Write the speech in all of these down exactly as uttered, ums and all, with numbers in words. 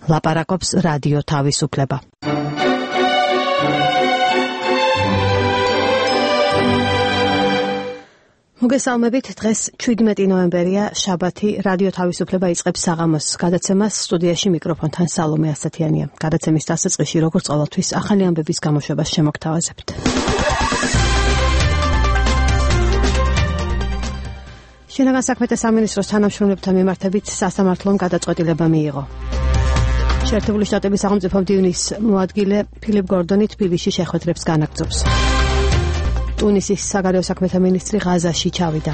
ლაპარაკობს რადიო თავისუფლება. მოგესალმებით, დღეს შვიდმეტი ნოემბერია, შაბათი, რადიო თავისუფლება იწყებს საღამოს გადაცემას, სტუდიაში მიკროფონთან სალომე ასათიანია. გადაცემის დასაწყისში, როგორც ყოველთვის, ახალი ამბების გამოშვებას შემოგთავაზებთ. შინაგან საქმეთა სამინისტროს თანამშრომლებთან მიმართებით სასამართლომ გადაწყვეტილება მიიღო. შეერთებული შტატების სახელმწიფო მდივნის მოადგილე ფილიპ გორდონი თბილისში შეხვედრებს განაგრძობს. ტუნისის საგარეო საქმეთა მინისტრი ღაზაში ჩავიდა.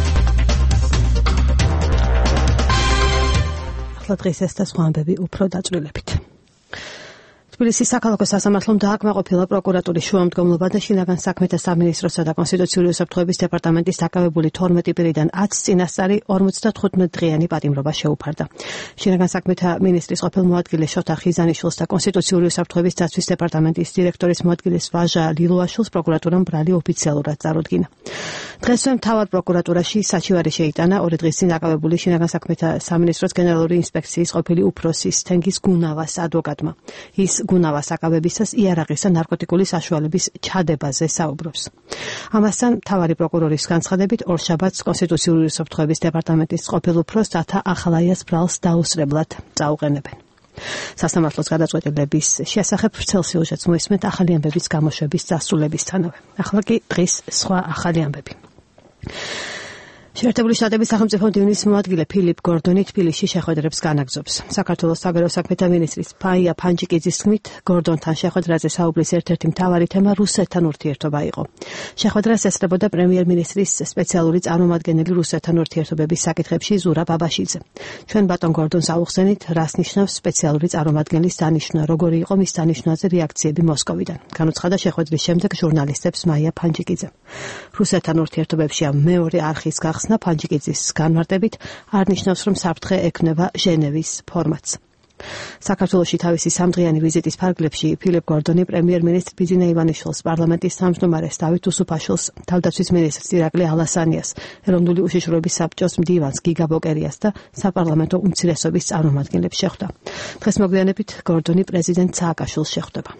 ახლა დღეს ეს და სხვა ამბები უფრო დაწვრილებით. თბილისის საქალაქო სასამართლომ დააკმაყოფილა პროკურატურის შუამდგომლობა და შინაგან საქმეთა სამინისტროსა და კონსტიტუციური უსაფრთხოების დეპარტამენტის დაკავებული თორმეტი პირიდან ათს წინასწარი ორმოცდათხუთმეტ დღიანი პატიმრობა შეუფარდა. შინაგან საქმეთა მინისტრის ყოფილ მოადგილე შოთა ხიზანიშვილს და კონსტიტუციური უსაფრთხოების დაცვის დეპარტამენტის დირექტორის მოადგილეს ვაჟა ლილუაშვილს პროკურატურამ ბრალი ოფიციალურად წარუდგინა. დღესვე მთავარ პროკურატურაში საჩივარი შეიტანა ორი დღის წინ დაკავებული შინაგან საქმეთა სამინისტროს გენერალური ინსპექციის ყოფილი უფროსის თენგიზ გუნავას ადვოკატმა. ის გუნავას აკავებისას იარაღის და ნარკოტიკული საშუალების ჩადებაზე საუბრობს. ამასთან მთავარი პროკურორის განცხადებით ორშაბათს კონსტიტუციური უსაფრთხოების დეპარტამენტის ყოფილ უფროსს დათა ახალაიას ბრალს დაუსრებლად წაუყენებენ. სასამართლოს გადაწყვეტილების შესახებ ვრცელ სიუჟეტს მოისმენთ ახალი ამბების გამოშვების დასრულებისთანავე. ახლა კი დღის სხვა ახალი ამბები. შეერთებული შტატების სახელმწიფო მდივნის მოადგილე ფილიპ გორდონი თბილისში შეხვედრებს განაგრძობს. საქართველოს საგარეო საქმეთა მინისტრის ფაია ფანჯიკიძის თქმით, გორდონთან შეხვედრაზე საუბრის ერთ-ერთი მთავარი თემა რუსეთთან ურთიერთობა იყო. შეხვედრას ესწრებოდა პრემიერ-მინისტრის სპეციალური წარმომადგენელი რუსეთთან ურთიერთობების საკითხებში ზურაბ ბაბაშიძე. ჩვენ ბატონ გორდონს ავუხსენით, რას ნიშნავს სპეციალური წარმომადგენლის დანიშვნა, როგორი იყო მის დანიშვნაზე რეაქციები მოსკოვიდან. განუცხადა შეხვედრის შემდეგ ჟურნალისტებს მაია ფანჯიკიძე. რუსეთთან ურთიერთობებში მეორე არხის გახსნა ფანჯიკიძის განმარტებით არ ნიშნავს, რომ საფრთხე ექმნება ჟენევის ფორმატს. საქართველოში თავისი სამდღიანი ვიზიტის ფარგლებში ფილიპ გორდონი პრემიერ-მინისტრ ბიძინა ივანიშვილს, პარლამენტის თავმჯდომარეს დავით უსუფაშვილს, თავდაცვის მინისტრს ირაკლი ალასანიას, ეროვნული უშიშროების საბჭოს მდივანს გიგა ბოკერიას და საპარლამენტო უმცირესობის წარმომადგენლებს შეხვდა. დღეს მოგვიანებით გორდონი პრეზიდენტ სააკაშვილს შეხვდება.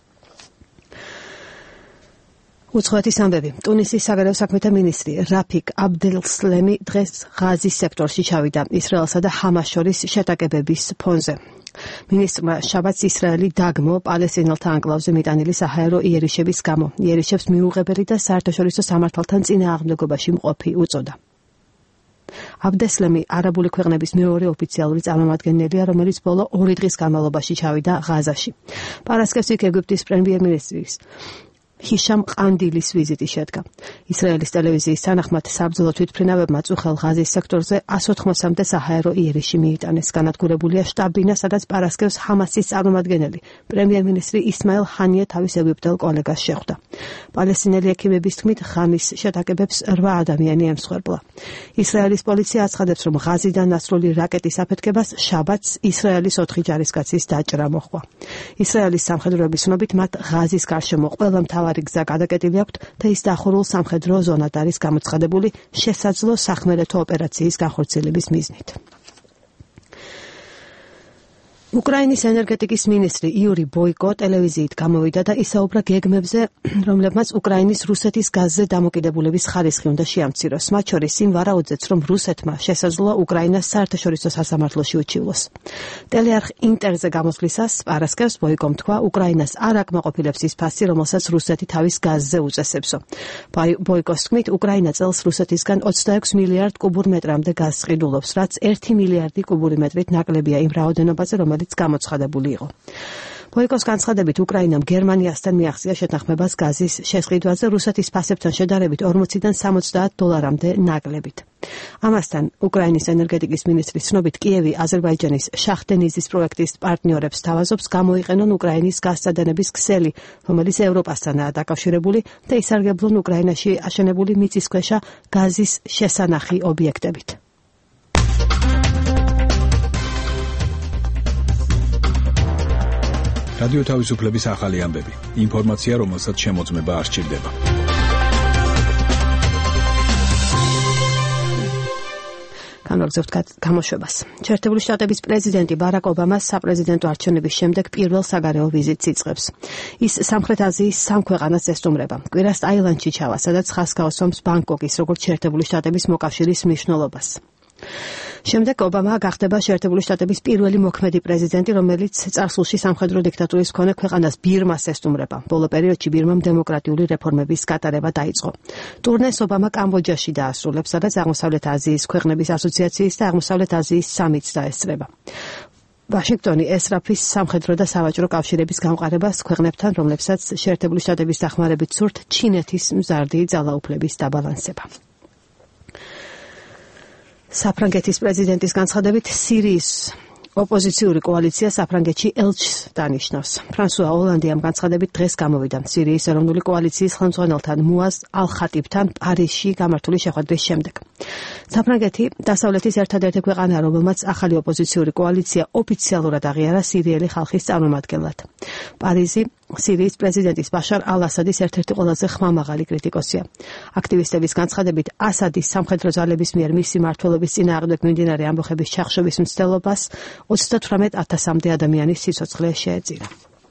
უცხოეთის ამბები. ტუნისის საგარეო საქმეთა მინისტრი რაფიკ აბდელსლემი დღეს ღაზის სექტორში ჩავიდა ისრაელსა და ჰამას შორის შეტაკებების ფონზე. მინისტრმა შაბათს ისრაელი დაგმო პალესტინელთა ანკლავზე მიტანილი საჰაერო იერიშების გამო. იერიშებს მიუღებელი და საერთაშორისო სამართალთან წინააღმდეგობაში მყოფი უწოდა. აბდესლემი არაბული ქვეყნების მეორე ოფიციალური წარმომადგენელია, რომელიც ბოლო ორი დღის განმავლობაში ჩავიდა ღაზაში. პარასკევს იქ ეგვიპტის პრემიერ-მინისტრის ჰიშამ ყანდილის ვიზიტი შედგა. ისრაელის ტელევიზიის თანახმად საბრძოლო თვითმფრინავებმა წუხელ ღაზის სექტორზე εκατს ოთხმოცამდე საჰაერო იერიში მიიტანეს. განადგურებულია შტაბ-ბინა, სადაც პარასკევს ჰამასის წარმომადგენელი პრემიერ-მინისტრი ისმაილ ჰანია თავის ეგვიპტელ კოლეგას შეხვდა. პალესტინელი ექიმების თქმით, ღამის შეტაკებებს რვა ადამიანი ემსხვერპლა. ისრაელის პოლიცია აცხადებს, რომ ღაზიდან დასრული რაკეტის აფეთქებას შაბათს ისრაელის ოთხი ჯარისკაცის დაჭრა მოჰყვა. ისრაელის სამხედროების ცნობით, მათ ღაზის გარშემო ყველა მთავარი გზა გადაკეტილი აქვთ და ის დახურულ სამხედრო ზონად არის გამოცხადებული შესაძლო სახმელეთო ოპერაციის განხორციელების მიზნით. უკრაინის ენერგეტიკის მინისტრი იური ბოიკო ტელევიზიით გამოვიდა და ისაუბრა გეგმებზე, რომლებმაც უკრაინის რუსეთის გაზზე დამოკიდებულების ხარისხი უნდა შეამციროს. მათ შორის იმ ვარაუდზეც, რომ რუსეთმა შესაძლოა უკრაინას საერთაშორისო სასამართლოში უჩივლოს. ტელეარხ ინტერზე გამოსვლისას პარასკევს ბოიკომ თქვა, უკრაინას არ აკმაყოფილებს ის ფასი, რომელსაც რუსეთი თავის გაზზე უწესებსო. ბოიკოს თქმით, უკრაინა წელს რუსეთისგან ოცდაექვსი მილიარდ კუბურ მეტრამდე გაზს ყიდულობს, რაც ერთი მილიარდი კუბური მეტრით ნაკლებია იმ რაოდენობაზე, რომელიც გამოცხადებული იყო. ბოიკოს განცხადებით, უკრაინამ გერმანიასთან მიაღწია შეთანხმებას გაზის შესყიდვაზე რუსეთის ფასებთან შედარებით ორმოციდან სამოცდაათ დოლარამდე ნაკლებით. ამასთან, უკრაინის ენერგეტიკის მინისტრის ცნობით, კიევი აზერბაიჯანის შახტენიზის პროექტის პარტნიორებს თავაზობს გამოიყენონ უკრაინის გაზსადენების ქსელი, რომელიც ევროპასთანაა დაკავშირებული და ისარგებლონ უკრაინაში აშენებული მიწისქვეშა გაზის შესანახი ობიექტებით. რადიო თავისუფლების ახალი ამბები. ინფორმაცია, რომელსაც შემოწმება არ სჭირდება. განაგრძობთ გამოშვებას. შეერთებული შტატების პრეზიდენტი ბარაკ ობამას საპრეზიდენტო არჩევნების შემდეგ პირველ საგარეო ვიზიტს იწყებს. ის სამხრეთ აზიის სამ ქვეყანას ესტუმრება. კვირას ტაილანდში ჩავა, სადაც ხაზს გაუსვამს ბანგკოკის როგორც შეერთებული შტატების მოკავშირის მნიშვნელობას. შემდეგ ობამა გახდება შეერთებული შტატების პირველი მოქმედი პრეზიდენტი, რომელიც წარსულში სამხედრო დიქტატურის მქონე ქვეყანას ბირმას ესტუმრება. ბოლო პერიოდში ბირმამ დემოკრატიული რეფორმების გატარება დაიწყო. ტურნეს ობამა კამბოჯაში დაასრულებს, სადაც აღმოსავლეთ აზიის ქვეყნების ასოციაციის და აღმოსავლეთ აზიის სამიტს დაესწრება. ვაშინგტონი ესწრაფის სამხედრო და სავაჭრო კავშირების გამყარებას ქვეყნებთან, რომლებსაც შეერთებული შტატების დახმარებით სურთ ჩინეთის მზარდი ძალაუფლების დაბალანსება. საფრანგეთის პრეზიდენტის განცხადებით სირიის ოპოზიციური კოალიცია საფრანგეთში ელჩს დანიშნავს. ფრანსუა ოლანდი ამ განცხადებით დღეს გამოვიდა სირიის ეროვნული კოალიციის ხელმძღვანელთან მუაზ ალ-ხატიბთან პარიზში გამართული შეხვედრის შემდეგ. საფრანგეთი დასავლეთის ერთადერთი ქვეყანაა, რომელმაც ახალი ოპოზიციური კოალიცია ოფიციალურად აღიარა სირიელი ხალხის წარმომადგენლად. პარიზი სირიის პრეზიდენტის ბაშარ ალ-ასადის ერთ-ერთი ყველაზე ხმამაღალი კრიტიკოსია. აქტივისტების განცხადებით ასადის სამხედრო ძალების მიერ მისი მმართველობის წინააღმდეგ მიმდინარე ამბოხების ჩახშობის მცდელობას ოცდათვრამეტ ათასამდე ადამიანის სიცოცხლე შეეწირა.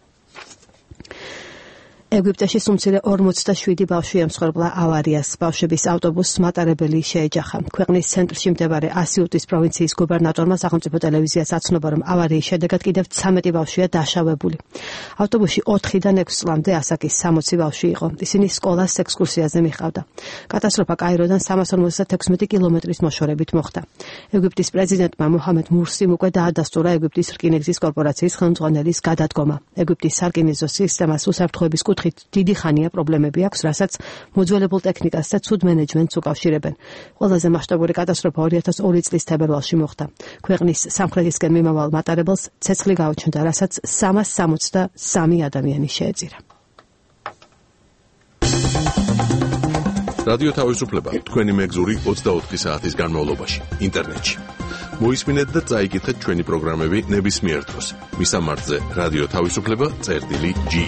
ეგვიპტეში სუმცირე ორმოცდაშვიდი ბავშვი ემსხვერპლა ავარიას. ბავშვების ავტობუსს მატარებელი შეეჯახა. ქვეყნის ცენტრში მდებარე ასიუტის პროვინციის გუბერნატორმა სახელმწიფო ტელევიზიას აცნობა, რომ ავარიის შედეგად კიდევ ცამეტი ბავშვია დაშავებული. ავტობუსში ოთხიდან ექვს წლამდე ასაკის სამოცი ბავშვი იყო. ისინი სკოლას ექსკურსიაზე მიჰყავდა. კატასტროფა კაიროდან სამას ორმოცდათექვსმეტი კილომეტრის მოშორებით მოხდა. ეგვიპტის პრეზიდენტმა მოჰამედ მურსიმ უკვე დაადასტურა ეგვიპტის რკინიგზის კორპორაციის ხელმძღვანელის გადადგომა. ეგვიპტის სარკინიგზო სისტემას უსაფრთხოების კუთხით დიდი ხანია პრობლემები აქვს, რასაც მოძველებულ ტექნიკას და ცუდ მენეჯმენტს უკავშირებენ. ყველაზე მასშტაბური კატასტროფა ორი ათას ორი წლის თებერვალში მოხდა. ქვეყნის სამხრეთისკენ მიმავალ მატარებელს ცეცხლი გაუჩნდა, რასაც სამას სამოცდასამი ადამიანი შეეწირა. რადიო თავისუფლება თქვენი მეგზური ოცდაოთხი საათის განმავლობაში ინტერნეტში. მოისმინეთ და წაიკითხეთ ჩვენი პროგრამები ნებისმიერ დროს. მისამართზე რადიო თავისუფლება წერტილი ჯი.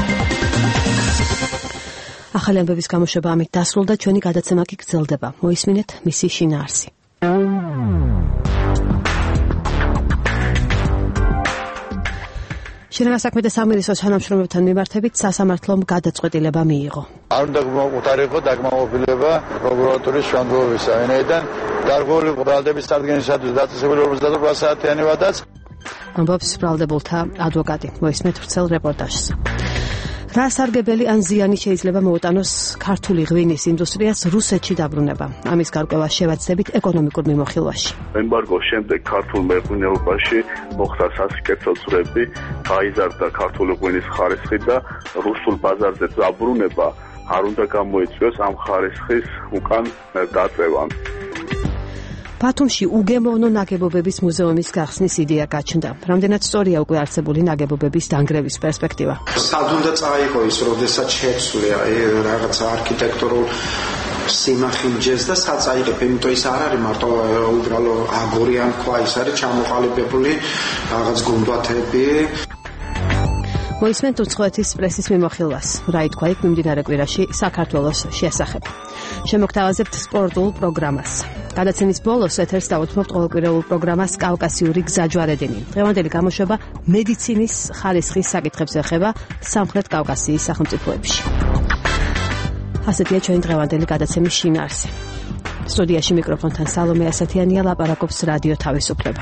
ახალი ამბების გამოშვება ამით დასრულდა, ჩვენი გადაცემა კი გრძელდება. მოისმინეთ მისი შინაარსი. შინაგან საქმეთა სამინისტროს თანამშრომლებთან მიმართებით სასამართლომ გადაწყვეტილება მიიღო. არ უნდა მოყარიყო დაგმოვებილება პროკურატურის შემდგომისა, ვინაიდან გარკვეული ბრალდების წარდგენისათვის დაწესებული ორმოცდაოთხ საათიანი ვადაც ამბობს ბრალდებულთა ადვოკატი. მოისმენთ ვრცელ რეპორტაჟს. რა სარგებელი ან ზიანი შეიძლება მოუტანოს ქართული ღვინის ინდუსტრიას რუსეთში დაბრუნება? ამის გარკვევა შევაცდებით ეკონომიკურ მიმოხილვაში. ემბარგოს შემდეგ ქართულ მეღვინეობაში მოხდა სასიკეთო ძვრები, გაიზარდა ქართული ღვინის ხარისხი და რუსულ ბაზარზე დაბრუნება არ უნდა გამოიწვიოს ამ ხარისხის უკან დაწევა. ბათუმში უგემოვნო ნაგებობების მუზეუმის გახსნის იდეა გაჩნდა. რამდენად სწორია უკვე არსებული ნაგებობების დანგრევის პერსპექტივა? სად უნდა წაიღო ის, როდესაც შეცვლია რაღაცა არქიტექტურულ სიმახინჯეს და სად წაიღებ, იმიტომ ის არ არის მარტო უბრალო აგური ან ქვა, ის არის ჩამოყალიბებული რაღაც გუმბათები. მოისმენთ უცხოეთის პრესის მიმოხილვას. რა ითქვა იქ მიმდინარე კვირაში საქართველოს შესახებ. შემოგთავაზებთ სპორტულ პროგრამას. გადაცემის ბოლოს ეთერს დავუთმობთ ყოველკვირეულ პროგრამას კავკასიური გზაჯვარედინი. დღევანდელი გამოშვება მედიცინის ხარისხის საკითხებს ეხება სამხრეთ კავკასიის სახელმწიფოებში. ასეთია ჩვენი დღევანდელი გადაცემის შინაარსი. სტუდიაში მიკროფონთან სალომე ასათიანია, ლაპარაკობს რადიო თავისუფლება.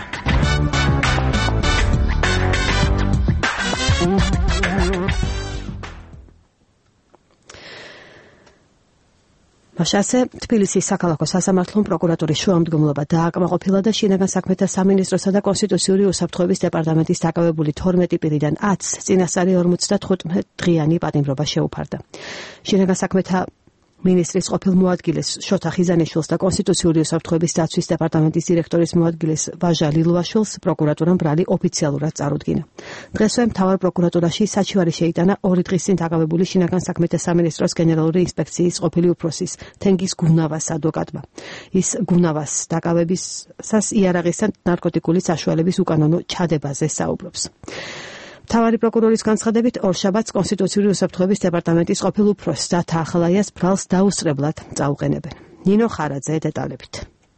მაშასე თბილისის საქალაქო სასამართლომ პროკურატურის შუამდგომლობა დააკმაყოფილა და შინაგან საქმეთა სამინისტროსა და კონსტიტუციური უსაფრთხოების დეპარტამენტის დაკავებული თორმეტი პირიდან ათს წინასწარი ორმოცდათხუთმეტ დღიანი პატიმრობა შეუფარდა. შინაგან საქმეთა მინისტრის ყოფილ მოადგილეს შოთა ხიზანიშვილს და კონსტიტუციური უსაფრთხოების დაცვის დეპარტამენტის დირექტორის მოადგილეს ვაჟა ლილვაშვილს პროკურატურამ ბრალი ოფიციალურად წარუდგინა. დღესვე მთავარ პროკურატურაში საჩივარი შეიტანა ორი დღის წინ დაკავებული შინაგან საქმეთა სამინისტროს გენერალური ინსპექციის ყოფილი უფროსის თენგიზ გუნავას ადვოკატმა. ის გუნავას დაკავებისას იარაღის და ნარკოტიკული საშუალების უკანონო ჩადებაზე საუბრობს. მთავარი პროკურორის განცხადებით ორშაბათს კონსტიტუციური უსაფრთხოების დეპარტამენტის ყოფილ უფროსს და თაახალაიას ბრალს დაუსწრებლად წაუყენებენ. ნინო ხარაძე დეტალებით.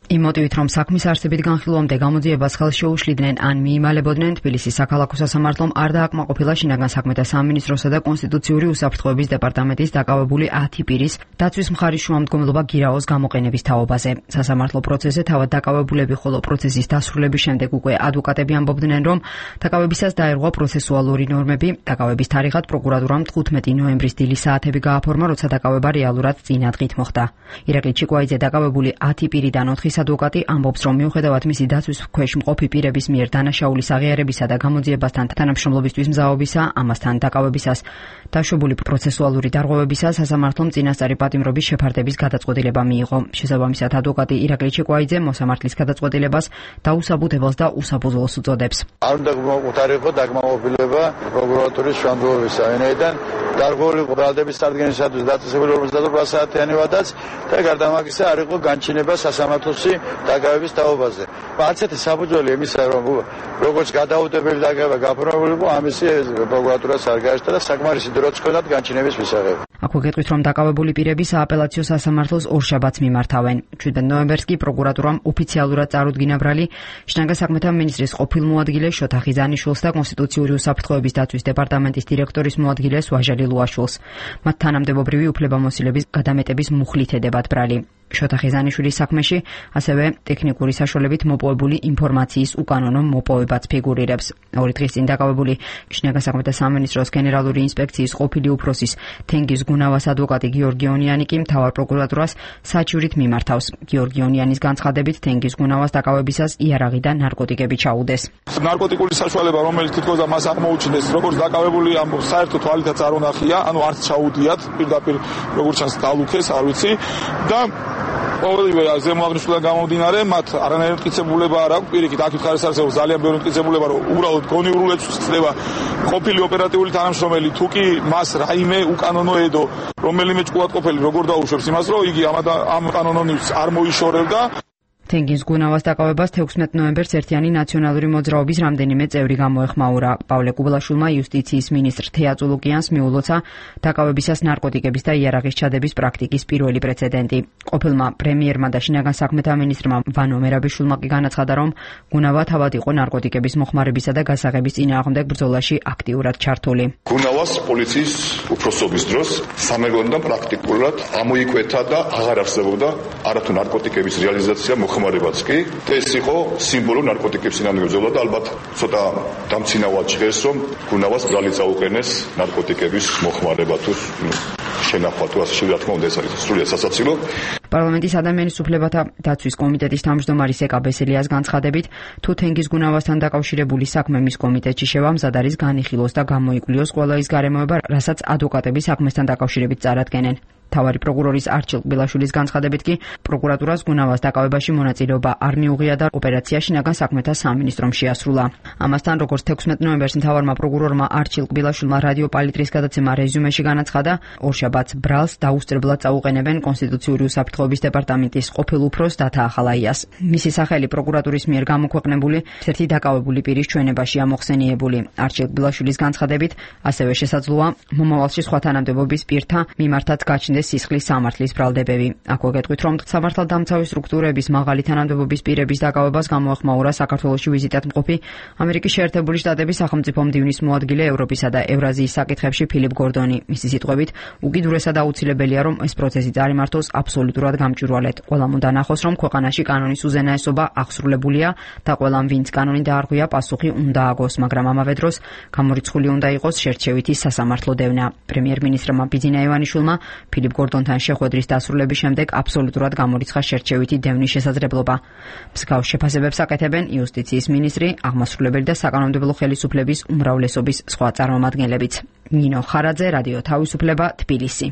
იმ მოტივით, რომ საქმის არსებით განხილვამდე გამოძიებას ხელს შეუშლიდნენ ან მიიმალებოდნენ, თბილისის საქალაქო სასამართლომ არ დააკმაყოფილა შინაგან საქმეთა სამინისტროსა და კონსტიტუციური უსაფრთხოების დეპარტამენტის დაკავებული ათი პირის დაცვის მხარის შუამდგომლობა გირაოს გამოყენების თაობაზე. სასამართლო პროცესზე თავად დაკავებულები, ხოლო პროცესის დასრულების შემდეგ უკვე ადვოკატები ამბობდნენ, რომ დაკავებისას დაერღვა პროცესუალური ნორმები. დაკავების თარიღად პროკურატურამ თხუთმეტი ნოემბრის დილის საათები გააფორმა, როცა დაკავება რეალურად წინა დღით მოხდა. ირაკლი ჩიკვაიძე დაკავებული ათი პირიდან ოთხის ადვოკატი ამბობს, რომ მიუხედავად მისი დაცვის ქვეშ მყოფი პირების მიერ დანაშაულის აღიარებისა და გამოძიებასთან თანამშრომლობისთვის მზაობისა, ამასთან დაკავებისას დაშვებული პროცესუალური დარღვევებისას სასამართლომ წინასწარი პატიმრობის შეფარდების გადაწყვეტილება მიიღო. შესაბამისად, ადვოკატი ირაკლი ჩიკვაიძე მოსამართლის გადაწყვეტილებას დაუსაბუთებელს და უსაფუძველოს უწოდებს. არ უნდა მოხდარიყო დაკმაყოფილება პროკურატურის შემადგენლობისა, ვინაიდან გარკვეული ბრალდების წარდგენისათვის დაწესებული ორმოცდაოთხ საათიანი ვადაც და გარდა ამისა არ იყო განჩინება სასამართლოსი დაკავების თაობაზე. ასეთი საფუძველი იმისა, რომ როგორც გადაუდებელი დაკავება გაფორმებული იყო, ამისი პროკურატურას არ გააჩნდა და საკმარისი დროც ჰქონდათ განჩინების მისაღები. აქვე გეტყვით, რომ დაკავებული პირები სააპელაციო სასამართლოს ორშაბათს მიმართავენ. შვიდ ნოემბერს კი პროკურატურამ ოფიციალურად წარუდგინა ბრალი შინაგან საქმეთა მინისტრის ყოფილ მოადგილე შოთა ხიზანიშვილს და კონსტიტუციური უსაფრთხოების დაცვის დეპარტამენტის დირექტორის მოადგილეს ვაჟალი ლუაშვილს. მათ თანამდებობრივი უფლებამოსილების გადამეტების მუხლით ედებათ ბრალი. შოთა ხიზანიშვილის საქმეში ასევე ტექნიკური საშუალებით მოპოვებული ინფორმაციის უკანონო მოპოვებაც ფიგურირებს. ორი დღის წინ დაკავებული შინაგან საქმეთა სამინისტროს გენერალური ინსპექციის ყოფილი უფროსის თენგიზ გუნავას ადვოკატი გიორგი ონიანი კი მთავარ პროკურატურას საჩივრით მიმართავს. გიორგი ონიანის განცხადებით, თენგიზ გუნავას დაკავებისას იარაღი და ნარკოტიკები ჩაუდეს. ნარკოტიკული საშუალება, რომელიც თითქოს მას აღმოუჩნდეს, როგორც დაკავებული ამბობს, საერთოდ თვალითაც არ უნახია, ანუ არც ჩაუდიათ, პირდაპირ როგორც ჩანს დალუქეს, არ ვიცი და ყოველივე ზემოაღნიშნულიდან გამომდინარე, მათ არანაირი მტკიცებულება არ აქვს. პირიქით, აქ ხარეს არსებობს ძალიან ბევრი მტკიცებულება, რომ უბრალოდ გონიურულებს ხდება ყოფილი ოპერატიული თანამშრომელი, თუ კი მას რაიმე უკანონო ედო, რომელიმე ჭკუატყოფელი როგორ დაუშვებს იმას, რომ იგი ამ კანონონებს არ მოიშორებდა. თენგიზ გუნავას დაკავებას თექვსმეტ ნოემბერს ერთიანი ნაციონალური მოძრაობის რამდენიმე წევრი გამოეხმაურა. პავლე კუბლაშვილმა იუსტიციის მინისტრ თეა წულუკიანს მიულოცა დაკავებისას ნარკოტიკების და იარაღის ჩადების პრაქტიკის პირველი პრეცედენტი. ყოფილმა პრემიერმა და შინაგან საქმეთა მინისტრმა ვანო მერაბიშვილმა კი განაცხადა, რომ გუნავა თავად იყო ნარკოტიკების მოხმარებისა და გასაღების წინააღმდეგ ბრძოლაში აქტიურად ჩართული. გუნავას პოლიციის უფროსობის დროს სამეგრელოდან პრაქტიკულად ამოიკვეთა და აღარ არსებობდა არათუ ნარკოტიკების რეალიზაცია მოხმარებაც კი. ეს იყო სიმბოლო ნარკოტიკების წინააღმდეგ ბრძოლა და ალბათ ცოტა დამცინავად ჟღერს, რომ გუნავას ბრალი წაუყენეს ნარკოტიკების მოხმარება თუ შენახვა თუ ასე რა თქმა უნდა ეს არის სრულიად სასაცილო. პარლამენტის ადამიანის უფლებათა დაცვის კომიტეტის თავმჯდომარე სეკა ბესელიას განცხადებით, თუ თენგიზ გუნავასთან დაკავშირებული საქმე მის კომიტეტში შევა, მზად არის განიხილოს და გამოიკლიოს ყველა ის გარემოება, რასაც ადვოკატები საქმესთან დაკავშირებით წარადგენენ. თავარი პროკურორის არჩილ ყბილაშვილის განცხადებით კი პროკურატურას გუნავას დაკავებაში მონაწილეობა არ მიუღია და ოპერაცია შინაგან საქმეთა სამინისტრომ შეასრულა. ამასთან, როგორც თექვსმეტ ნოემბერს მთავარმა პროკურორმა არჩილ ყბილაშვილმა რადიო პალიტრის გადაცემა რეზიუმეში განაცხადა, ორშაბათს ბრალს დაუსწრებლად წაუყენებენ კონსტიტუციური უსაფრთხოების დეპარტამენტის ყოფილ უფროს დათა ახალაიას. მისი სახელი პროკურატურის მიერ გამოქვეყნებული ერთი დაკავებული პირის ჩვენებაშია მოხსენიებული. არჩილ ყბილაშვილის განცხადებით, ასევე შესაძლოა მომავალში სხვა თანამდებობის პირთა მიმართაც გაჩნდეს სისხლის სამართლის ბრალდებები. აქვე გეტყვით, რომ სამართალდამცავი სტრუქტურების მაღალი თანამდებობის პირების დაკავებას გამოეხმაურა საქართველოში ვიზიტად მყოფი ამერიკის შეერთებული შტატების სახელმწიფო მდივნის მოადგილე ევროპისა და ევრაზიის საკითხებში ფილიპ გორდონი. მისი სიტყვებით, უკიდურესად აუცილებელია, რომ ეს პროცესი წარიმართოს აბსოლუტურად გამჭვირვალედ. ყველამ უნდა ნახოს, რომ ქვეყანაში კანონის უზენაესობა აღსრულებულია და ყველამ, ვინც კანონი დაარღვია, პასუხი უნდა აგოს, მაგრამ ამავე დროს გამორიცხული უნდა იყოს შერჩევითი სასამართლო დევნა. პრემიერ-მინისტრმა ბიძინა ივანიშვილმა ფილიპ გორდონთან შეხვედრის დასრულების შემდეგ აბსოლუტურად გამორიცხა შერჩევითი დევნის შესაძლებლობა. მსგავს შეფასებებს აკეთებენ იუსტიციის მინისტრი, აღმასრულებელი და საკანონმდებლო ხელისუფლების უმრავლესობის სხვა წარმომადგენლებიც. ნინო ხარაძე, რადიო თავისუფლება, თბილისი.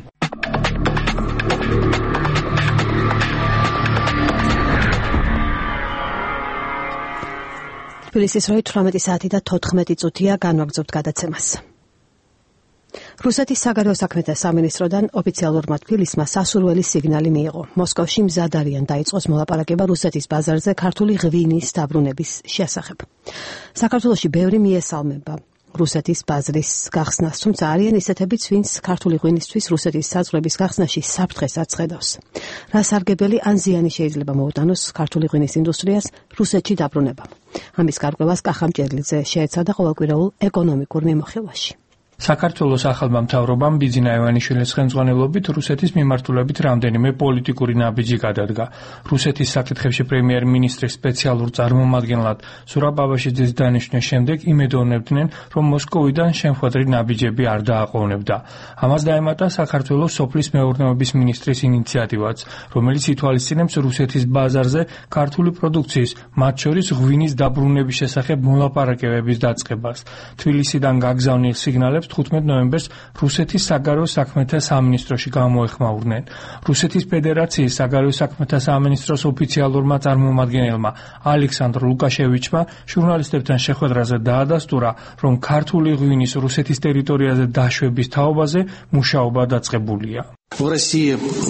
თბილისის როი თვრამეტი საათი და თოთხმეტი წუთია, განვაგრძობთ გადაცემას. რუსეთის საგარეო საქმეთა სამინისტროდან ოფიციალურმა თბილისმა სასურველი სიგნალი მიიღო. მოსკოვში მზად არიან დაიწყოს მოლაპარაკება რუსეთის ბაზარზე ქართული ღვინის დაბრუნების შესახებ. საქართველოში ბევრი მიესალმება რუსეთის ბაზრის გახსნას, თუმცა არიან ისეთებიც, ვინც ქართული ღვინისთვის რუსეთის საზღვრების გახსნაში საფრთხეს აცხადავს. რა სარგებელი ან ზიანი შეიძლება მოუტანოს ქართული ღვინის ინდუსტრიას რუსეთში დაბრუნებამ. ამის გარკვევას კახა მჭედლიძე შეეცადა ყოველკვირეულ ეკონომიკურ მიმოხილვაში. საქართველოს ახალმა მთავრობამ ბიძინა ივანიშვილის ხელმძღვანელობით რუსეთის მიმართულებით რამდენიმე პოლიტიკური ნაბიჯი გადადგა. რუსეთის საკითხებში პრემიერ-მინისტრის სპეციალურ წარმომადგენლად ზურაბ აბაშიძის დანიშვნის შემდეგ იმედოვნებდნენ, რომ მოსკოვიდან შემხვედრი ნაბიჯები არ დააყოვნებდა. ამას დაემატა საქართველოს სოფლის მეურნეობის მინისტრის ინიციატივაც, რომელიც ითვალისწინებს რუსეთის ბაზარზე ქართული პროდუქციის, მათ შორის ღვინის დაბრუნების შესახებ მოლაპარაკებების დაწყებას. თბილისიდან გაგზავნილ სიგნალებს თხუთმეტ ნოემბერს რუსეთის საგარეო საქმეთა სამინისტროში გამოეხმაურნენ. რუსეთის ფედერაციის საგარეო საქმეთა სამინისტროს ოფიციალურმა წარმომადგენელმა ალექსანდრ ლუკაშევიჩმა ჟურნალისტებთან შეხვედრაზე დაადასტურა, რომ ქართული ღვინის რუსეთის ტერიტორიაზე დაშვების თაობაზე მუშაობა დაწყებულია. В России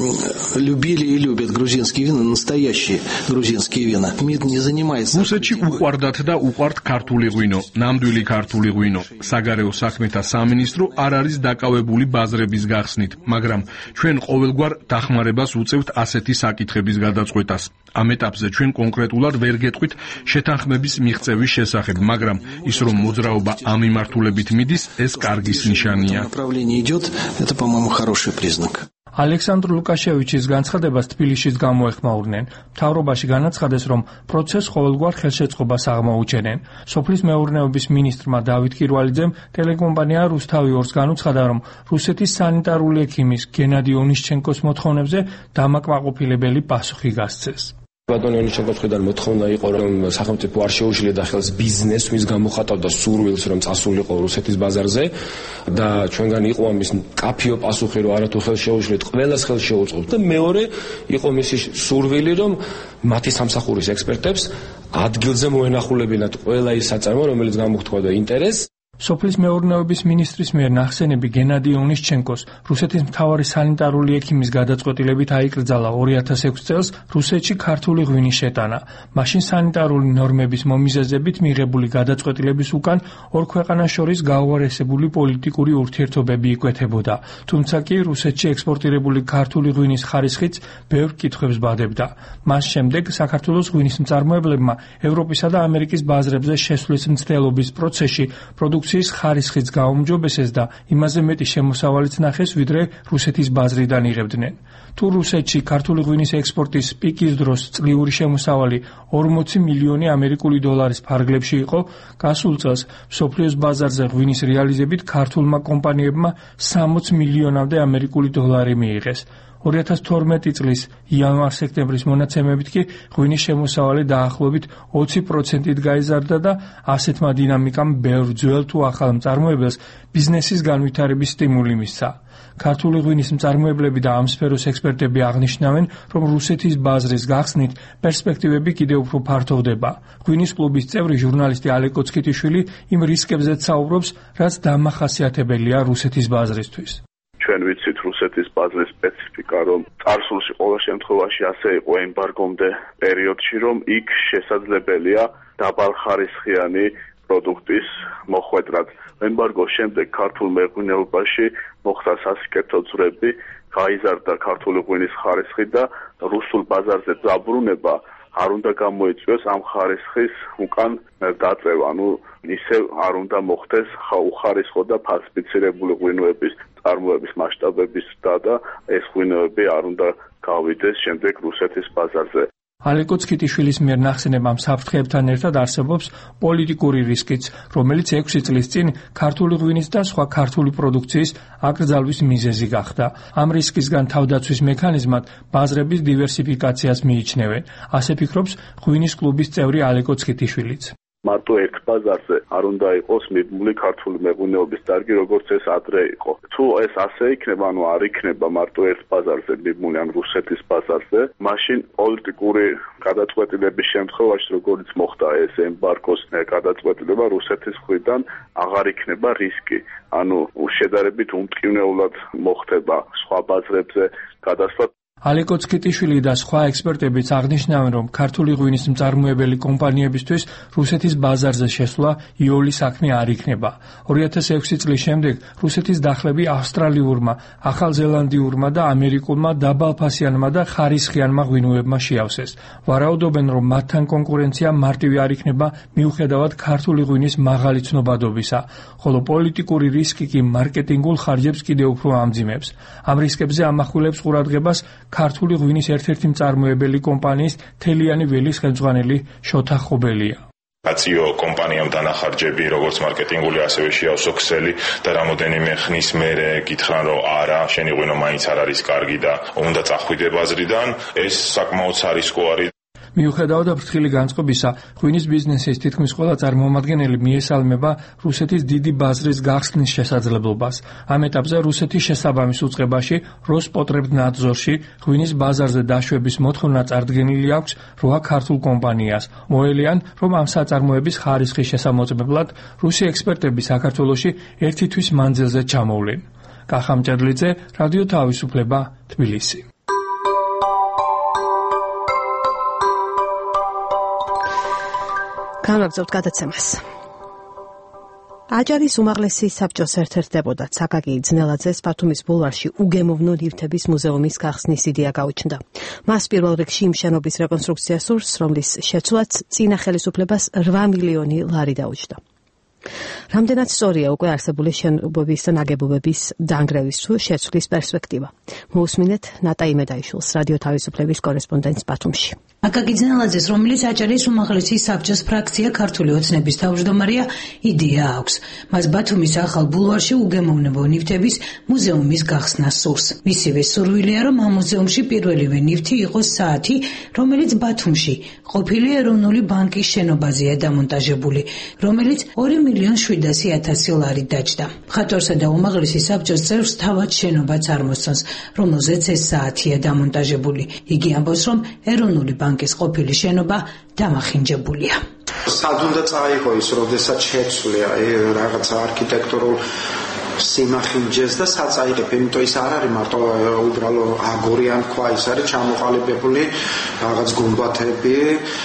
любили и любят грузинские вина, настоящие грузинские вина. МИД не занимается. რუსეთში უყვარდათ და უყვართ ქართული ღვინო, ნამდვილი ქართული ღვინო. საგარეო საქმეთა სამინისტრო არ არის დაკავებული ბაზრების გახსნით, მაგრამ ჩვენ ყოველგვარ დახმარებას უწევთ ასეთი საკითხების გადაწყვეტას. ამ ეტაპზე ჩვენ კონკრეტულად ვერ გეტყვით შეთანხმების მიღწევის შესახებ, მაგრამ ის რომ მოძრაობა ამ მიმართულებით მიდის, ეს კარგის ნიშანია. Направление идет, это, по-моему, хороший признак. ალექსანდრ ლუკაშევიჩის განცხადებას თბილისშიც გამოეხმაურნენ. მთავრობაში განაცხადეს, რომ პროცესს ყოველგვარ ხელშეწყობას აღმოუჩენენ. სოფლის მეურნეობის მინისტრმა დავით კირვალიძემ ტელეკომპანია რუსთავი ორს განუცხადა, რომ რუსეთის სანიტარული ექიმის გენადი ონიშჩენკოს მოთხოვნებზე დამაკმაყოფილებელი პასუხი გასცეს. ბატონი ონიშჩენკოს მხრიდან მოთხოვნა იყო, რომ სახელმწიფო არ შეუშლიდა ხელს ბიზნესს, ვინც გამოხატავდა სურვილს, რომ წასულიყო რუსეთის ბაზარზე და ჩვენგან იყო ამის კაფიო პასუხი, რომ არათუ ხელს შეუშლით, ყველას ხელს შეუწყობთ და მეორე იყო მისი სურვილი, რომ მათი სამსახურის ექსპერტებს ადგილზე მოენახულებინათ ყველა ის საწარმო, რომელიც გამოხატავდა ინტერესს. სოფლის მეურნეობის მინისტრის მიერ ნახსენები გენადი ონიშჩენკოს რუსეთის მთავარი სანიტარული ექიმის გადაწყვეტილებით აიკრძალა ორი ათას ექვსი წელს რუსეთში ქართული ღვინის შეტანა. მაშინ სანიტარული ნორმების მომიზეზებით მიღებული გადაწყვეტილების უკან ორ ქვეყანას შორის გაუარესებული პოლიტიკური ურთიერთობები იკვეთებოდა. თუმცა კი რუსეთში ექსპორტირებული ქართული ღვინის ხარისხიც ბევრ კითხვებს ბადებდა. მას შემდეგ საქართველოს ღვინის მწარმოებლებმა ევროპისა და ამერიკის ბაზრებზე შესვლის მცდელობის პროცესში პროდუქციის ხარისხიც გაუმჯობესეს და იმაზე მეტი შემოსავალიც ნახეს, ვიდრე რუსეთის ბაზრიდან იღებდნენ. თუ რუსეთში ქართული ღვინის ექსპორტის პიკის დროს წლიური შემოსავალი ორმოცი მილიონი ამერიკული დოლარის ფარგლებში იყო, გასულ წელს მსოფლიოს ბაზარზე ღვინის რეალიზებით ქართულმა კომპანიებმა სამოცი მილიონამდე ამერიკული დოლარი მიიღეს. ორი ათას თორმეტი წლის იანვარ-სექტემბრის მონაცემებით კი ღვინის შემოსავალი დაახლოებით ოცი პროცენტით გაიზარდა და ასეთმა დინამიკამ ბევრ ძველ თუ ახალ მწარმოებელს ბიზნესის განვითარების სტიმული მისცა. ქართული ღვინის მწარმოებლები და ამ სფეროს ექსპერტები აღნიშნავენ, რომ რუსეთის ბაზრის გახსნით პერსპექტივები კიდევ უფრო ფართოვდება. ღვინის კლუბის წევრი ჟურნალისტი ალეკ კოცკიტიშვილი იმ რისკებზეც საუბრობს, რაც დამახასიათებელია რუსეთის ბაზრისთვის. ჩვენ ვიცით რუსეთის ბაზრის სპეციფიკა, რომ წარსულში ყოველ შემთხვევაში ასე იყო ემბარგომდე პერიოდში, რომ იქ შესაძლებელია დაბალხარისხიანი პროდუქტის მოხვედრაც. ემბარგოს შემდეგ ქართულ მეღვინეობაში მოხდა სასიკეთო ძვრები, გაიზარდა ქართული ღვინის ხარისხი და რუსულ ბაზარზე დაბრუნება არ უნდა გამოიწვიოს ამ ხარისხის უკან დაწევა, ანუ ისევ არ უნდა მოხდეს უხარისხო და ფალსიფიცირებული ღვინოების წარმოების მასშტაბების და ეს ღვინოები არ უნდა გავიდეს შემდეგ რუსეთის ბაზარზე. ალეკ კოცკიტიშვილის მიერ ნახსენებამ საფრთხეებთან ერთად არსებობს პოლიტიკური რისკიც, რომელიც ექვსი წლის წინ ქართული ღვინის და სხვა ქართული პროდუქციის აკრძალვის მიზეზი გახდა. ამ რისკისგან თავდაცვის მექანიზმად ბაზრების დივერსიფიკაციას მიიჩნევენ. ასე ფიქრობს ღვინის კლუბის წევრი ალეკ კოცკიტიშვილიც. მარტო ერთ ბაზარზე არ უნდა იყოს მიბმული ქართული მეღვინეობის დარგი, როგორც ეს ადრე იყო. თუ ეს ასე იქნება, ანუ არ იქნება მარტო ერთ ბაზარზე მიბმული, ან რუსეთის ბაზარზე, მაშინ პოლიტიკური გადაწყვეტილების შემთხვევაში, როგორც მოხდა ეს ემბარგოს გადაწყვეტილება რუსეთის მხრიდან, აღარ იქნება რისკი. ანუ შედარებით უმტკივნეულად მოხდება სხვა ბაზრებზე გადასვლა. ალეკო ცკიტიშვილი და სხვა ექსპერტებიც აღნიშნავენ, რომ ქართული ღვინის მწარმოებელი კომპანიებისთვის რუსეთის ბაზარზე შესვლა იოლი საქმე არ იქნება. ორი ათას ექვსი წლის შემდეგ რუსეთის დახლები ავსტრალიურმა, ახალზელანდიურმა და ამერიკულმა დაბალფასიანმა და ხარისხიანმა ღვინოებმა შეავსეს. ვარაუდობენ, რომ მათთან კონკურენცია მარტივი არ იქნება მიუხედავად ქართული ღვინის მაღალი ცნობადობისა, ხოლო პოლიტიკური რისკი კი მარკეტინგულ ხარჯებს კიდევ უფრო ამძიმებს. ამ რისკებზე ამახვილებს ყურადღებას ქართული ღვინის ერთ-ერთი მწარმოებელი კომპანიის თელიანი ველის ხელმძღვანელი შოთა ხობელია. აციო კომპანიამ დანახარჯები როგორც მარკეტინგული ასევე შეავსო ქსელი და რამოდენიმე ხნის მერე გითხრან რომ არა შენი ღვინო მაინც არ არის კარგი და უნდა წახვიდე ბაზრიდან ეს საკმაოდ სარისკო არის. მიუხედავად ფრთხილი განწყობისა, ღვინის ბიზნესის თითქმის ყველა წარმომადგენელი მიესალმება რუსეთის დიდი ბაზრის გახსნის შესაძლებლობას. ამ ეტაპზე რუსეთის შესაბამის უწყებაში როსპოტრებნადზორში ღვინის ბაზარზე დაშვების მოთხოვნა წარდგენილი აქვს რვა ქართულ კომპანიას. მოელიან, რომ ამ საწარმოების ხარისხის შესამოწმებლად რუსი ექსპერტები საქართველოში ერთი თვის მანძილზე ჩამოვლენ. კახა მჭედლიძე, რადიო თავისუფლება, თბილისი. განვაგრძობთ გადაცემას. აჯარის უმაღლესი საბჭოს ერთ-ერთ დეპუტატ საკაკი ძნელაძეს ბათუმის ბულვარში უგემოვნო ნივთების მუზეუმის გახსნის იდეა გაუჩნდა. მას პირველ რიგში იმ შენობის რეკონსტრუქცია სურს, რომლის შეცვლაც წინა ხელისუფლებას რვა მილიონი ლარი დაუჯდა. რამდენად სწორია უკვე არსებული შენობების და ნაგებობების დანგრევის თუ შეცვლის პერსპექტივა. მოусმინეთ ნატა იმედაიშვილს, რადიო თავისუფლების კორესპონდენტს ბათუმში. აკაკი ძნელაძეს, რომელიც აჭარის უმაღლესი საბჭოს ფრაქცია ქართული ოცნების თავმჯდომარეა, იდეა აქვს. მას ბათუმის ახალ ბულვარში უგემოვნებო ნივთების მუზეუმის გახსნა სურს. მისივე სურვილია, რომ ამ მუზეუმში პირველივე ნივთი იყოს საათი, რომელიც ბათუმში ყოფილი ეროვნული ბანკის შენობაზეა დამონტაჟებული, რომელიც ორი მილიონ შვიდასი ათასი ლარი დაჯდა. მხატვარსა და უმაღლესი საბჭოს წევრს თავად შენობაც არ მოსწონს, რომელზეც ეს საათია დამონტაჟებული. იგი ამბობს, რომ ეროვნული ბანკის ყოფილი შენობა დამახინჯებულია. სად უნდა წაიღო ის, როდესაც შეცვლია რაღაცა არქიტექტურულ სიმახინჯეს და საწაიღებ, იმიტომ ის არ არის მარტო უბრალო აგური ან ქვა, ის არის ჩამოყალიბებული რაღაც გუმბათები,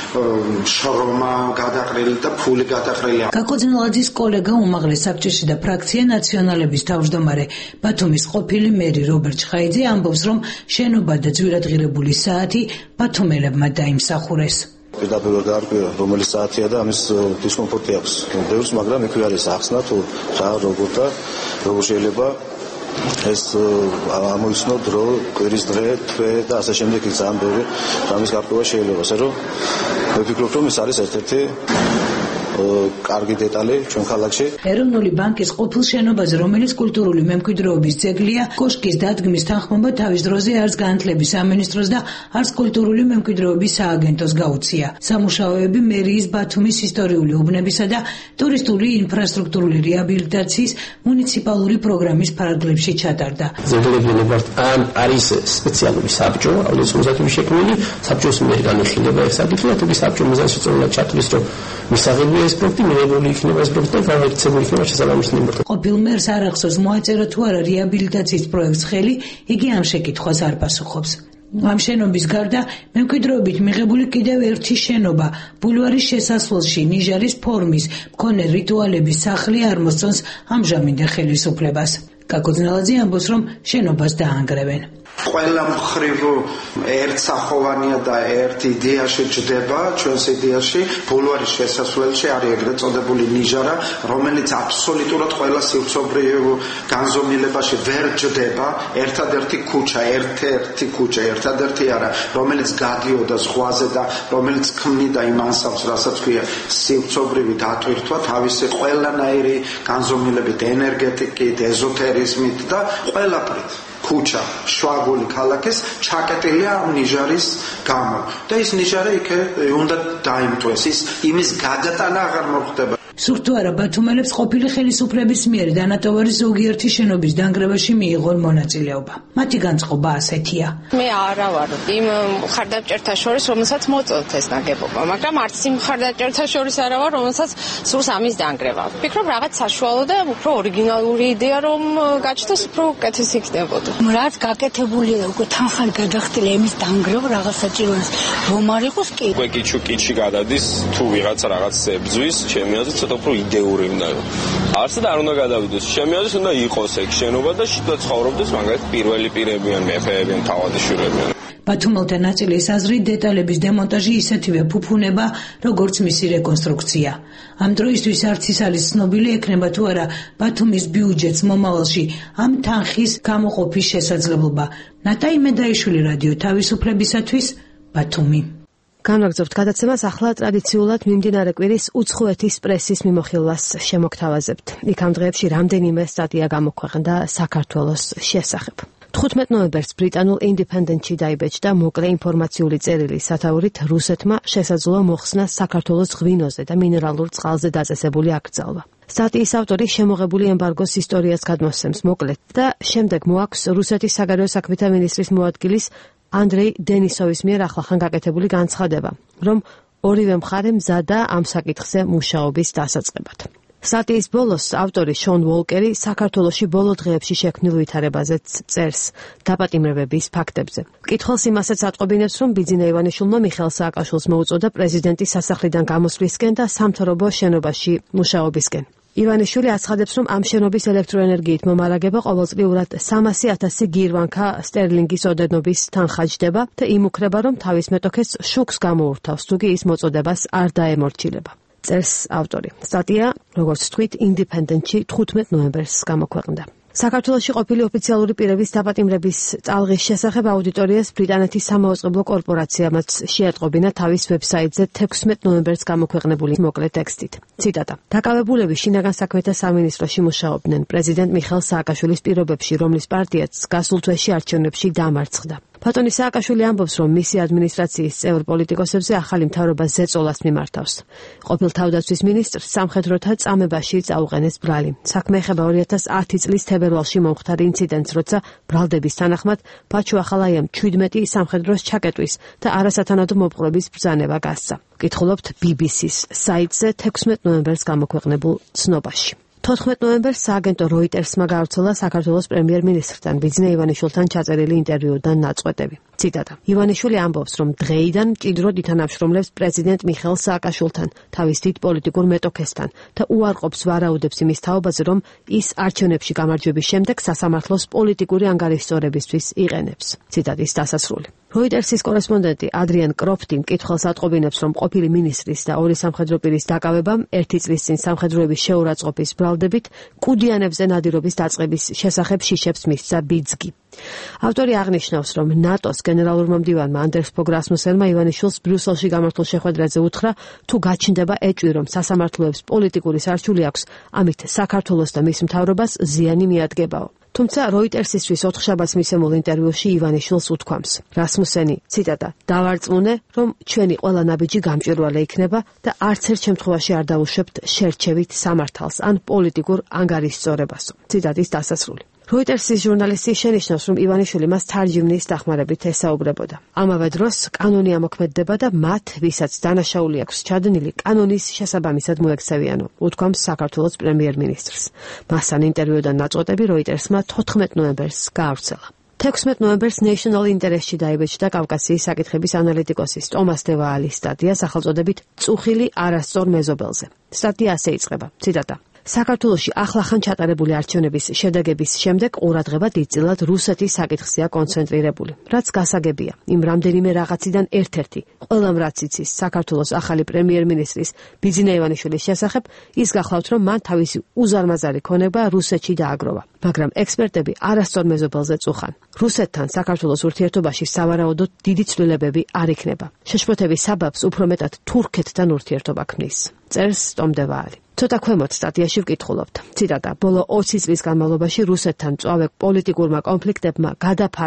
შრომა გადაყრილი და ფული გადაყრილი. კაკო ძნელაძის კოლეგა უმაღლეს საბჭოში და ფრაქცია ნაციონალების თავმჯდომარე ბათუმის ყოფილი მერი რობერტ ჩხაიძე ამბობს, რომ შენობა და ძვირადღირებული საათი ბათუმელებმა დაიმსახურეს. პირდაპირ დაარკვია რომელი საათია და ამის დისკომფორტი აქვს ბევრს, მაგრამ იქ არის ახსნა თუ რა როგორ და როგორ შეიძლება ეს ამოიცნო დრო, კვირის დღე, თვე და ასე შემდეგ ის ძალიან ბევრი რამის გარკვევა შეიძლება, ასე რომ ვფიქრობ, რომ ეს არის ერთ-ერთი კარგი დეტალი ჩვენ ქალაქში. ეროვნული ბანკის ყოფილ შენობაზე, რომელიც კულტურული მემკვიდრეობის ძეგლია, კოშკის დადგმის თანხმობა თავის დროზე არც განათლების სამინისტროს და არც კულტურული მემკვიდრეობის სააგენტოს გაუწია. სამუშაოები მერიის ბათუმის ისტორიული უბნებისა და ტურისტული ინფრასტრუქტურული რეაბილიტაციის მუნიციპალური პროგრამის ფარგლებში ჩატარდა. ძეგლები ან არის სპეციალური საბჭო, აუდიოსმოსათები შექმნილი, საბჭოს მიერ განიხილება ეს საკითხი და თუ საბჭო მიზანს შეწყვეტილად ჩათვლის, რომ მისაღებია ეს პროექტი მიღებული იქნება ეს პროექტი და განმტკიცებული იქნება შესაბამისი ნიმბრდო. ყოფილ მერს არ ახსოვს მოაწერა თუ არა რეაბილიტაციის პროექტს ხელი, იგი ამ შეკითხვას არ პასუხობს. ამ შენობის გარდა მემკვიდრეობით მიღებული კიდევ ერთი შენობა ბულვარის შესასვლელში ნიჟარის ფორმის მქონე რიტუალების სახლი არ მოსწონს ამჟამინდელ ხელისუფლებას. კაკო ძნელაძე ამბობს, რომ შენობას დაანგრევენ. ყველა მხრივ ერთსახოვანია და ერთ იდეაში ჯდება, ჩვენს იდეაში ბულვარის შესასვლელში არის ეგრეთ წოდებული ნიჟარა, რომელიც აბსოლუტურად ყველა სივრცობრივ განზომილებაში ვერ ჯდება, ერთადერთი ქუჩა, ერთ-ერთი ქუჩა, ერთადერთი არა, რომელიც გადიოდა ზღვაზე და რომელიც ქმნიდა იმ ანსამბლს, რასაც ქვია სივრცობრივი დატვირთვა, თავისი ყველანაირი განზომილებით, ენერგეტიკით, ეზოტერიზმით და ყველაფრით. ქუჩა შვაგული ქალაქის ჩაკეტილია ამ ნიჟარის გამო და ის ნიჟარა იქ უნდა დაიმტვეს, ის იმის გადატანა აღარ მოხდება. სურთ თუ არა ბათუმელებს ყოფილი ხელისუფლების მიერ დანატოვარი ზოგიერთი შენობის დანგრევაში მიიღონ მონაწილეობა. მათი განწყობა ასეთია. მე არა ვარ იმ მხარდაჭერთა შორის, რომელსაც მოწოდეთ ეს ნაგებობა, მაგრამ არც იმ მხარდაჭერთა შორის არა ვარ, რომელსაც სურს ამის დანგრევა. ვფიქრობ რაღაც საშუალო და უფრო ორიგინალური იდეა რომ გაჩნდეს, უფრო უკეთესი იქნებოდა. რაც გაკეთებულია უკვე თანხარი გადახდილი იმის დანგრევა რაღაც საჭიროა რომ არ იყოს კი. უკვე კიჩუ კიჩი გადადის თუ ვიღაცა რაღაც ებძვის, ჩემი აზრით ცოტა უფრო იდეური უნდა იყოს. არც და არ უნდა გადავიდეს. ჩემი აზრით უნდა იყოს ეგ შენობა და შიდა ცხოვრობდეს მაგალითად პირველი პირები ან მეფეები ან თავადიშვილები. ბათუმელთა ნაწილის აზრით დეტალების დემონტაჟი ისეთივე ფუფუნება, როგორც მისი რეკონსტრუქცია. ამ დროისთვის არც ის არის ცნობილი ექნება თუ არა ბათუმის ბიუჯეტს მომავალში ამ თანხის გამოყოფის შესაძლებლობა. ნატაი მედაიშვილი, რადიო თავისუფლებისათვის, ბათუმი. განვაგრძობთ გადაცემას, ახლა ტრადიციულად მიმდინარე კვირის უცხოეთის პრესის მიმოხილვას შემოგთავაზებთ. იქ ამ დღეებში რამდენიმე სტატია გამოქვეყნდა საქართველოს შესახებ. თხუთმეტ ნოემბერს ბრიტანულ ინდიპენდენტში დაიბეჭდა მოკლე ინფორმაციული წერილი სათაურით რუსეთმა შესაძლოა მოხსნა საქართველოს ღვინოზე და მინერალურ წყალზე დაწესებული აკრძალვა. სტატიის ავტორი შემოღებული ემბარგოს ისტორიას გადმოსცემს მოკლედ და შემდეგ მოაქვს რუსეთის საგარეო საქმეთა მინისტრის მოადგილის ანდრეი დენისოვის მიერ ახლახან გაკეთებული განცხადება, რომ ორივე მხარე მზადა ამ საკითხზე მუშაობის დასაწყებად. სტატიის ბოლოს ავტორი შონ უოლკერი საქართველოში ბოლო დღეებში შექმნილ ვითარებაზეც წერს დაპატიმრებების ფაქტებზე. მკითხველს იმასაც ატყობინებს, რომ ბიძინა ივანიშვილმა მიხეილ სააკაშვილს მოუწოდა პრეზიდენტის სასახლიდან გამოსვლისკენ და სამთავრობო შენობაში მუშაობისკენ. ივანიშვილი აცხადებს, რომ ამ შენობის ელექტროენერგიით მომარაგება ყოველწლიურად სამასი ათასი გირვანკა სტერლინგის ოდენობის თანხა ჯდება და იმუქრება, რომ თავის მეტოქეს შუქს გამოურთავს, თუ კი ის მოწოდებას არ დაემორჩილება. წერს ავტორი. სტატია, როგორც თქვით, ინდიპენდენტში თხუთმეტ ნოემბერს გამოქვეყნდა. საქართველოში ყოფილი ოფიციალური პირების დაპატიმრების წალღის შესახებ აუდიტორიას ბრიტანეთის სამაუწყებლო კორპორაციამაც შეატყობინა თავის ვებსაიტზე თექვსმეტ ნოემბერს გამოქვეყნებული მოკლე ტექსტით. ციტატა: დაკავებულები შინაგან საქმეთა სამინისტროში მუშაობდნენ პრეზიდენტ მიხეილ სააკაშვილის პირობებში, რომლის პარტიაც გასულ თვეში არჩევნებში დამარცხდა. ფატონი სააკაშვილი ამბობს, რომ მისი ადმინისტრაციის წევრ პოლიტიკოსებზე ახალი მთავრობა ზეწოლას მიმართავს. ყოფილ თავდაცვის მინისტრს სამხედროთა წამებაში წაუყენეს ბრალი. საქმე ეხება ორი ათას ათი წლის თებერვალში მომხდარ ინციდენტს, როცა ბრალდების თანახმად ბაჩუ ახალაიამ ჩვიდმეტი სამხედროს ჩაკეტვის და არასათანადო მოპყრობის ბრძანება გასცა. ვკითხულობთ ბი ბი სის საიტზე თექვსმეტ ნოემბერს გამოქვეყნებულ ცნობაში. თოთხმეტ ნოემბერს სააგენტო როიტერსმა გავრცელა საქართველოს პრემიერ-მინისტრთან ბიძინა ივანიშვილთან ჩაწერილი ინტერვიუდან ნაწყვეტები. ციტატა: ივანიშვილი ამბობს, რომ დღეიდან მჭიდროდ ითანამშრომლებს პრეზიდენტ მიხეილ სააკაშვილთან, თავის დიდ პოლიტიკურ მეტოქესთან და უარყოფს ვარაუდებს იმის თაობაზე, რომ ის არჩევნებში გამარჯვების შემდეგ სასამართლოს პოლიტიკური ანგარიშსწორებისთვის იყენებს. ციტატის დასასრული. როიტერსის კორესპონდენტი ადრიან კროფტი მკითხველს ატყობინებს, რომ ყოფილი მინისტრის და ორი სამხედრო პირის დაკავებამ ერთი წლის წინ სამხედროების შეურაცხყოფის ბრალდებით კუდიანებზე ნადირობის დაწყების შესახებ შიშებს მისცა ბიძგი. ავტორი აღნიშნავს, რომ ნატოს გენერალურმა მდივანმა ანდერს ფოგ რასმუსენმა ივანიშვილს ბრიუსელში გამართულ შეხვედრაზე უთხრა, თუ გაჩნდება ეჭვი, რომ სასამართლოებს პოლიტიკური სარჩული აქვს, ამით საქართველოს და მის მთავრობას ზიანი მიადგებაო. თუმცა როიტერსისთვის ოთხშაბათს მისცემულ ინტერვიუში ივანიშვილს უთქვამს: რასმუსენი, ციტატა, დავარწმუნე, რომ ჩვენი ყველა ნაბიჯი გამჭვირვალე იქნება და არც ერთ შემთხვევაში არ დავუშვებთ შერჩევით სამართალს ან პოლიტიკურ ანგარიშსწორებასო. ციტატის დასასრული. როიტერსის ჟურნალისტი შენიშნავს, რომ ივანიშვილი მას თარჯიმნის დახმარებით ესაუბრებოდა. ამავე დროს კანონი ამოქმედდება და მათ, ვისაც დანაშაული აქვს ჩადენილი, კანონის შესაბამისად მოექცევიანო, უთქვამს საქართველოს პრემიერ-მინისტრს. მასთან ინტერვიუდან ნაწყვეტები როიტერსმა თოთხმეტ ნოემბერს გაავრცელა. თექვსმეტ ნოემბერს National Interest-ში დაიბეჭდა კავკასიის საკითხების ანალიტიკოსის ტომას დევაალის სტატია სახელწოდებით „წუხილი არასწორ მეზობელზე“. სტატია ასე იწყება. ციტატა: საქართველოში ახლახან ჩატარებული არჩევნების შედეგების შემდეგ ყურადღება დიდწილად რუსეთის საკითხზეა კონცენტრირებული, რაც გასაგებია. იმ რამდენიმე რაღაციდან ერთ-ერთი, ყველამ რაც იცის საქართველოს ახალი პრემიერ-მინისტრის ბიძინა ივანიშვილის შესახებ, ის გახლავთ, რომ მან თავისი უზარმაზარი ქონება რუსეთში დააგროვა. მაგრამ ექსპერტები არასწორ მეზობელზე წუხან. რუსეთთან საქართველოს ურთიერთობაში სავარაუდოდ დიდი ცვლილებები არ იქნება. შეშფოთების საბაბს უფრო მეტად თურქეთთან ურთიერთობა ქმნის. წერს ტომ დევაალი. ცოტა ქვემოთ სტატიაში ვკითხულობთ. ციტატა: ბოლო ოცი წლის განმავლობაში რუსეთთან მწვავე პოლიტიკურმა კონფლიქტებმა გადაფარა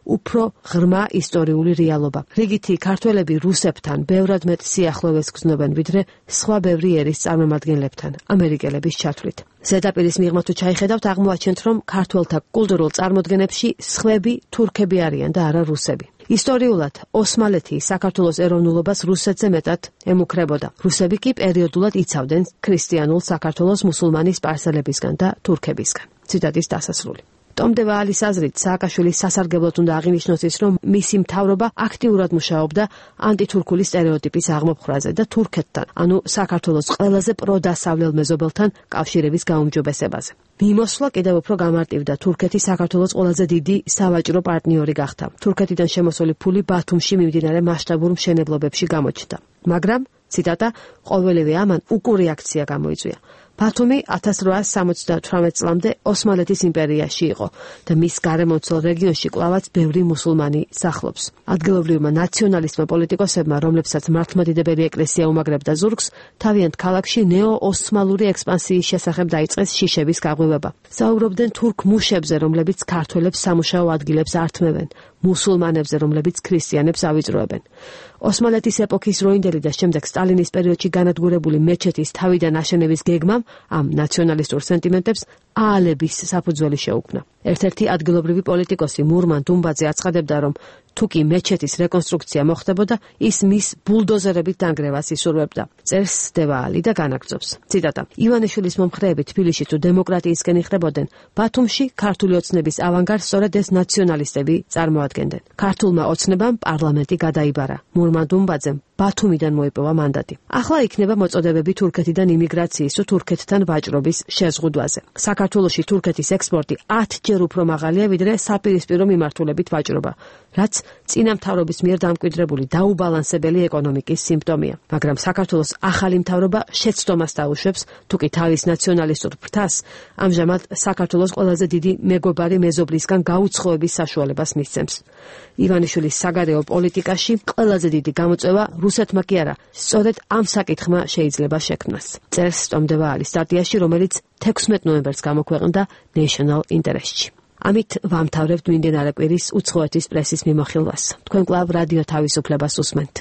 უფრო ღრმა ისტორიული რეალობა. რიგითი ქართველები რუსებთან ბევრად მეტ სიახლოვეს გრძნობენ, ვიდრე სხვა ბევრი ერის წარმომადგენლებთან, ამერიკელების ჩათვლით. ზედაპირის მიღმა თუ ჩაიხედავთ, აღმოაჩენთ, რომ ქართველთა კულტურულ წარმოდგენებში სხვები თურქები არიან და არა რუსები. ისტორიულად ოსმალეთი საქართველოს ეროვნულობას რუსეთზე მეტად ემუქრებოდა. რუსები კი პერიოდულად იცავდნენ ქრისტიანულ საქართველოს მუსულმანი სპარსელებისგან და თურქებისგან. ციტატის დასასრული. ტომდება ალის აზრით, სააკაშვილის სასარგებლოდ უნდა აღინიშნოს ის, რომ მისი მთავრობა აქტიურად მუშაობდა ანტითურქული სტერეოტიპის აღმოფხვრაზე და თურქეთთან, ანუ საქართველოს ყველაზე პროდასავლელ მეზობელთან კავშირების გაუმჯობესებაზე. მიმოსვლა კიდევ უფრო გამარტივდა. თურქეთი საქართველოს ყველაზე დიდი სავაჭრო პარტნიორი გახდა. თურქეთიდან შემოსული ფული ბათუმში მიმდინარე მასშტაბურ მშენებლობებში გამოჩნდა. მაგრამ, ციტატა, ყოველივე ამან უკური აქცია გამოიწვია. ბათუმი ათას რვაას სამოცდათვრამეტ წლამდე ოსმალეთის იმპერიაში იყო და მის გარემომცველ რეგიონში კვლავაც ბევრი მუსულმანი სახლობს. ადგილობრივმა ნაციონალისტმა პოლიტიკოსებმა, რომლებსაც მართლმადიდებელი ეკლესია უმაგრებდა ზურგს, თავიანთ ქალაქში ნეო-ოსმალური ექსპანსიის შესახებ დაიწყეს შიშების გაღვივება. საუბრობდნენ თურქ მუშებზე, რომლებიც ქართველებს სამუშაო ადგილებს ართმევენ, მუსულმანებზე, რომლებიც ქრისტიანებს ავიწროებენ. ოსმალეთის ეპოქის როინდელი და შემდეგ სტალინის პერიოდში განადგურებული მეჩეთის თავიდან აშენების გეგმამ ამ ნაციონალისტურ სენტიმენტებს აალების საფუძველი შეუქმნა. ერთ-ერთი ადგილობრივი პოლიტიკოსი მურმან დუმბაძე აცხადებდა, რომ თუ კი მეჩეთის რეკონსტრუქცია მოხდებოდა, ის მის ბულდოზერებით დანგრევას ისურვებდა. წერს დევაალი და განაგრძობს. ციტატა: ივანიშვილის მომხრეები თბილისში თუ დემოკრატიისკენ იხდებოდნენ, ბათუმში ქართული ოცნების ავანგარდს სწორედ ეს ნაციონალისტები წარმოადგენდნენ. ქართულმა ოცნებამ პარლამენტი გადაიბარა. მურმან დუმბაძემ ბათუმიდან მოიპოვა მანდატი. ახლა იქნება მოწოდებები თურქეთიდან იმიგრაციის თუ თურქეთთან ვაჭრობის შეზღუდვაზე. საქართველოში თურქეთის ექსპორტი ათჯერ უფრო მაღალია, ვიდრე საპირისპირო მიმართულებით ვაჭრობა, რაც წინა მთავრობის მიერ დამკვიდრებული დაუბალანსებელი ეკონომიკის სიმპტომია. მაგრამ საქართველოს ახალი მთავრობა შეცდომას დაუშვებს, თუ კი თავის ნაციონალისტურ ფრთას ამჟამად საქართველოს ყველაზე დიდი მეგობარი მეზობლისგან გაუცხოების საშუალებას მისცემს. ივანიშვილის საგარეო პოლიტიკაში ყველაზე დიდი გამოწვევა რუსეთმა კი არა, სწორედ ამ საკითხმა შეიძლება შექმნას. წერს ტომდება ალის სტატიაში, რომელიც თექვსმეტ ნოემბერს გამოქვეყნდა National Interest-ში. ამით ვამთავრებთ მიმდინარე კვირის უცხოეთის პრესის მიმოხილვას. თქვენ კვლავ რადიო თავისუფლებას უსმენთ.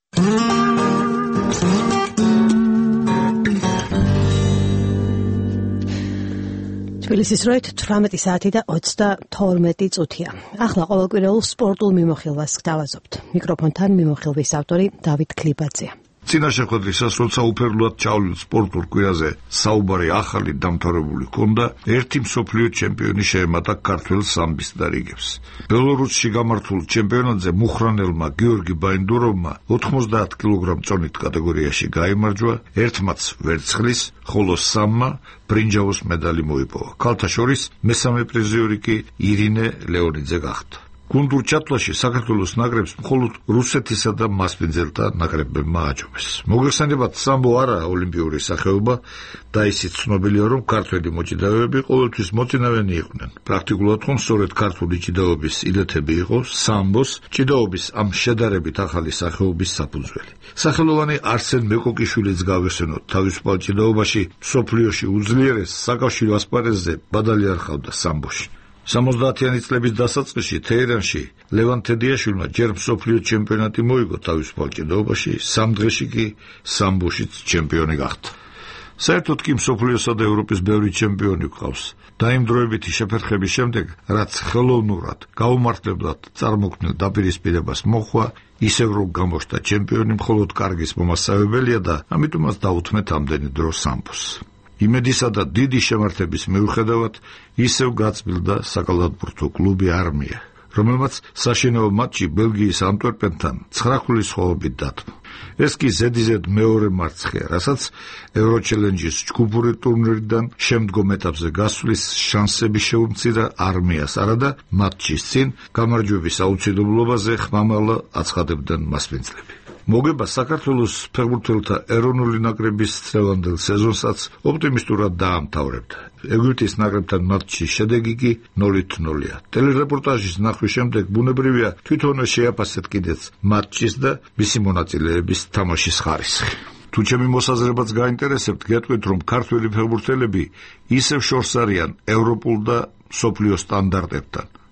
თბილისის დროით თვრამეტი საათი და ოცდათორმეტი წუთია. ახლა ყოველკვირეულ სპორტულ მიმოხილვას გთავაზობთ. მიკროფონთან მიმოხილვის ავტორი დავით ქლიბაძეა. წინა შეხვედრისას, როცა უფერლად ჩავლილ სპორტულ კვირაზე საუბარი ახალი დამთავრებული ჰქონდა, ერთი მსოფლიო ჩემპიონი შეემატა ქართველ სამბის დარიგებს. ბელორუსში გამართულ ჩემპიონატზე მუხრანელმა გიორგი ბაინდუროვმა ოთხმოცდაათ კილოგრამ წონით კატეგორიაში გაიმარჯვა, ერთმაც ვერცხლის, ხოლო სამმა ბრინჯაოს медали მოიპოვა. ქალთა შორის მესამე პრიზიორი კი ირინე ლეონიძე გახდა. გუნდურ ჩათვლაში საქართველოს ნაკრებს მხოლოდ რუსეთისა და მასპინძელთა ნაკრებებმა აჯობეს. მოგეხსენებათ, სამბო არაა ოლიმპიური სახეობა და ისიც ცნობილია, რომ ქართველი მოჭიდავეები ყოველთვის მოწინავენი იყვნენ. პრაქტიკულად ხომ სწორედ ქართული ჭიდაობის ილეთები იყო სამბოს ჭიდაობის ამ შედარებით ახალი სახეობის საფუძველი. სახელოვანი არსენ მეკოკიშვილიც გავეხსენოთ, თავისუფალ ჭიდაობაში მსოფლიოში უძლიერეს საკავშირო ასპარეზზე ბადალი არ ხავდა სამბოში. სამოცდაათიანი წლების დასაწყისში თეირანში ლევან თედიაშვილმა ჯერ მსოფლიო ჩემპიონატი მოიგო თავისუფალ ჭიდაობაში, სამ დღეში კი სამბოშიც ჩემპიონი გახდა. საერთოდ კი მსოფლიოსა და ევროპის ბევრი ჩემპიონი გვყავს და იმ დროებითი შეფერხების შემდეგ, რაც ხელოვნურად გაუმართლებლად წარმოქმნილ დაპირისპირებას მოხვა, ისევ რომ გამოჩნდა ჩემპიონი მხოლოდ კარგის მომასწავებელია და ამიტომაც დაუთმეთ ამდენი დრო სამბოს. იმედისა და დიდი შემართების მიუხედავად ისევ გაწმილდა საკალათბურთო კლუბი არმია, რომელმაც საშინაო მატჩი ბელგიის ანტვერპენთან ცხრა ქულის სხვაობით დათმო. ეს კი ზედიზედ მეორე მარცხია, რასაც ევროჩელენჯის ჯგუფური ტურნირიდან შემდგომ ეტაპზე გასვლის შანსები შეუმცირა არმიას, არადა მატჩის წინ გამარჯვების აუცილებლობაზე ხმამალა აცხადებდნენ მასპინძლები. მოგება საქართველოს ფეხბურთელთა ეროვნული ნაკრების წლევანდელ სეზონსაც ოპტიმისტურად დაამთავრებდა. ეგვიპტის ნაკრებთან მატჩის შედეგი კი ნოლით ნოლია. ტელერეპორტაჟის ნახვის შემდეგ ბუნებრივია თვითონვე შეაფასეთ კიდეც მატჩის და მისი მონაწილეების თამაშის ხარისხი. თუ ჩემი მოსაზრებაც გაინტერესებთ, გეტყვით, რომ ქართველი ფეხბურთელები ისევ შორს არიან ევროპულ და მსოფლიო სტანდარტებთან.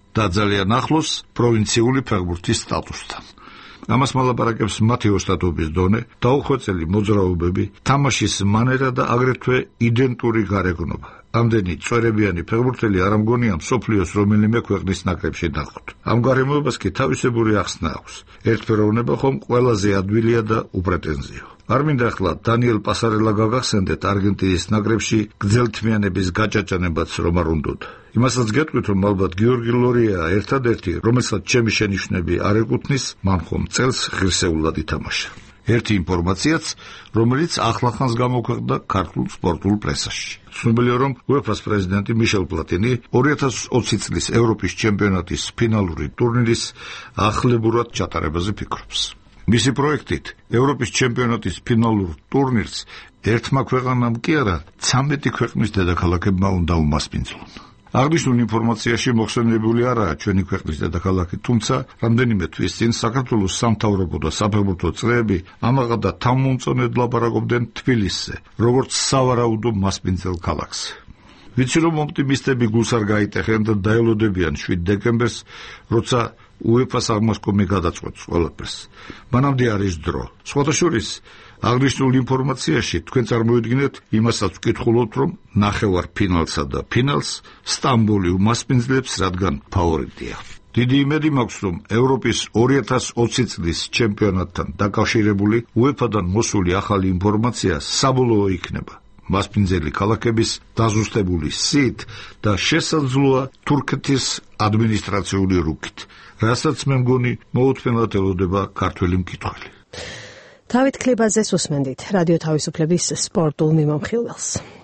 და ძალიან ახლოს პროვინციული ფეხბურთის სტატუსთან. ამას მოლაპარაკებს მათი ოსტატობის დონე, დაუხვეწელი მოძრაობები, თამაშის მანერა და აგრეთვე იდენტური გარეგნობა. ამდენი წვერებიანი ფეხბურთელი არ ამგონია მსოფლიოს რომელიმე ქვეყნის ნაკრებში ნახოთ. ამ გარემოებას კი თავისებური ახსნა აქვს. ერთფეროვნება ხომ ყველაზე ადვილია და უპრეტენზიო. არ მინდა ახლა დანიელ პასარელა გაგახსენდეთ არგენტინის ნაკრებში გრძელთმიანების გაჭაჭანებაც რომ არ უნდოდა. იმასაც გეტყვით, რომ ალბათ გიორგი ლორია ერთადერთი, რომელსაც ჩემი შენიშვნები არ ეკუთვნის, მან ხომ წელს ღირსეულად ითამაშა. ერთი ინფორმაციაც, რომელიც ახლახანს გამოქვეყნდა ქართულ სპორტულ პრესაში. ცნობილია, რომ უეფას პრეზიდენტი მიშელ პლატინი ორი ათას ოცი წლის ევროპის ჩემპიონატის ფინალური ტურნირის ახლებურად ჩატარებაზე ფიქრობს. მისი პროექტით ევროპის ჩემპიონატის ფინალურ ტურნირს ერთმა ქვეყანამ კი არა, ცამეტი ქვეყნის დედაქალაქებმა უნდა უმასპინძლონ. აღნიშნულ ინფორმაციაში მოხსენიებული არაა ჩვენი ქვეყნის დედაქალაქი, თუმცა რამდენიმე თვის წინ საქართველოს სამთავრობო და საფეხბურთო წრეები ამაღად და თავმომწონედ ლაპარაკობდნენ თბილისზე, როგორც სავარაუდო მასპინძელ ქალაქს. ვიცი, რომ ოპტიმისტები გულს არ გაიტეხენ და დაელოდებიან შვიდ დეკემბერს, როცა უეფას აღმასკომი გადაწყვეტს ყველაფერს. მანამდე არის დრო. სხვათა შორის, აღნიშნულ ინფორმაციაში თქვენ წარმოიდგინეთ იმასაც ვკითხულობთ, რომ ნახევარფინალსა და ფინალს სტამბოლი უმასპინძლებს, რადგან ფავორიტია. დიდი იმედი მაქვს, რომ ევროპის ორი ათას ოცი წლის ჩემპიონატთან დაკავშირებული უეფადან მოსული ახალი ინფორმაცია საბოლოო იქნება. მასპინძელი ქალაქების დაზუსტებული სიით და შესაძლოა თურქეთის ადმინისტრაციული რუკით, რასაც მე მგონი მოუთმენლად ელოდება ქართველი მკითხველი. დავით ქლებაძეს უსმენდით, რადიო თავისუფლების სპორტულ მიმოხილველს.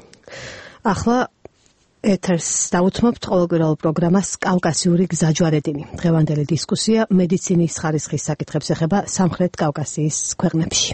ახლა ეთერს დავუთმობთ ყოველკვირეულ პროგრამას კავკასიური გზაჯვარედინი. დღევანდელი დისკუსია მედიცინის ხარისხის საკითხებს ეხება სამხრეთ კავკასიის ქვეყნებში.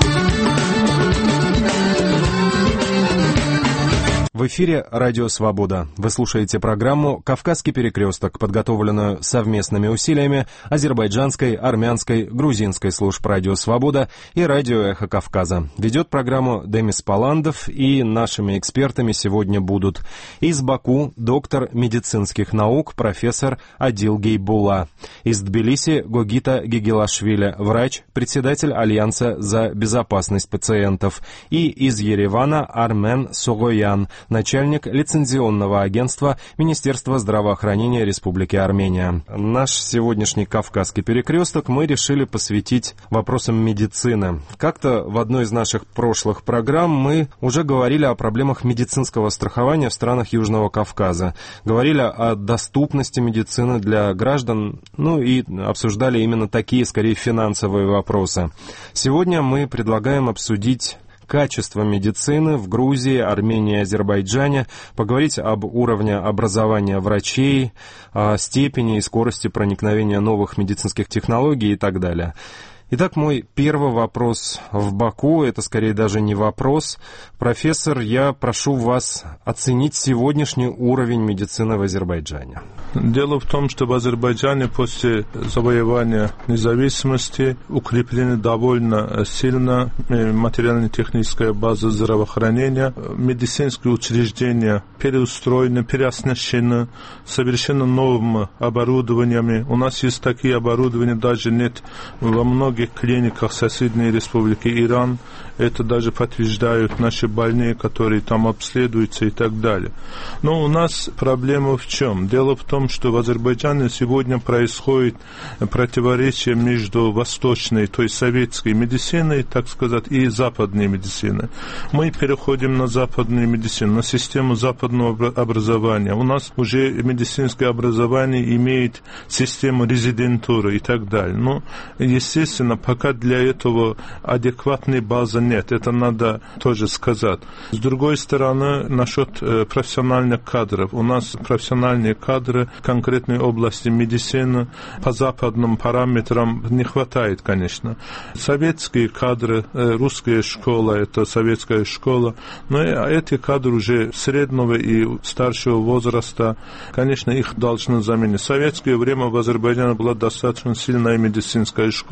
В эфире «Радио Свобода». Вы слушаете программу «Кавказский перекресток», подготовленную совместными усилиями азербайджанской, армянской, грузинской служб «Радио Свобода» и «Радио Эхо Кавказа». Ведет программу Демис Паландов, и нашими экспертами сегодня будут из Баку доктор медицинских наук профессор Адил Гейбулла, из Тбилиси Гогита Гигелашвили, врач, председатель Альянса за безопасность пациентов, и из Еревана Армен Сугоян, начальник лицензионного агентства Министерства здравоохранения Республики Армения. Наш сегодняшний Кавказский перекресток мы решили посвятить вопросам медицины. Как-то в одной из наших прошлых программ мы уже говорили о проблемах медицинского страхования в странах Южного Кавказа. Говорили о доступности медицины для граждан, ну и обсуждали именно такие, скорее, финансовые вопросы. Сегодня мы предлагаем обсудить качество медицины в Грузии, Армении и Азербайджане, поговорить об уровне образования врачей, о степени и скорости проникновения новых медицинских технологий и так далее. Итак, мой первый вопрос в Баку, это скорее даже не вопрос. Профессор, я прошу вас оценить сегодняшний уровень медицины в Азербайджане. Дело в том, что в Азербайджане после завоевания независимости укреплены довольно сильно материально-техническая база здравоохранения, медицинские учреждения переустроены, переоснащены совершенно новым оборудованием. У нас есть такие оборудования, даже нет во многих клиниках соседней республики Иран. Это даже подтверждают наши больные, которые там обследуются и так далее. Но у нас проблема в чем? Дело в том, что в Азербайджане сегодня происходит противоречие между восточной, то есть советской медициной, так сказать, и западной медициной. Мы переходим на западную медицину, на систему западного образования. У нас уже медицинское образование имеет систему резидентуры и так далее. Но, естественно, пока для этого адекватной базы нет, это надо тоже сказать. С другой стороны, насчет профессиональных кадров. У нас профессиональные кадры в конкретной области медицины по западным параметрам не хватает, конечно. Советские кадры, русская школа, это советская школа, но эти кадры уже среднего и старшего возраста, конечно, их должны заменить. В советское время в Азербайджане была достаточно сильная медицинская школа,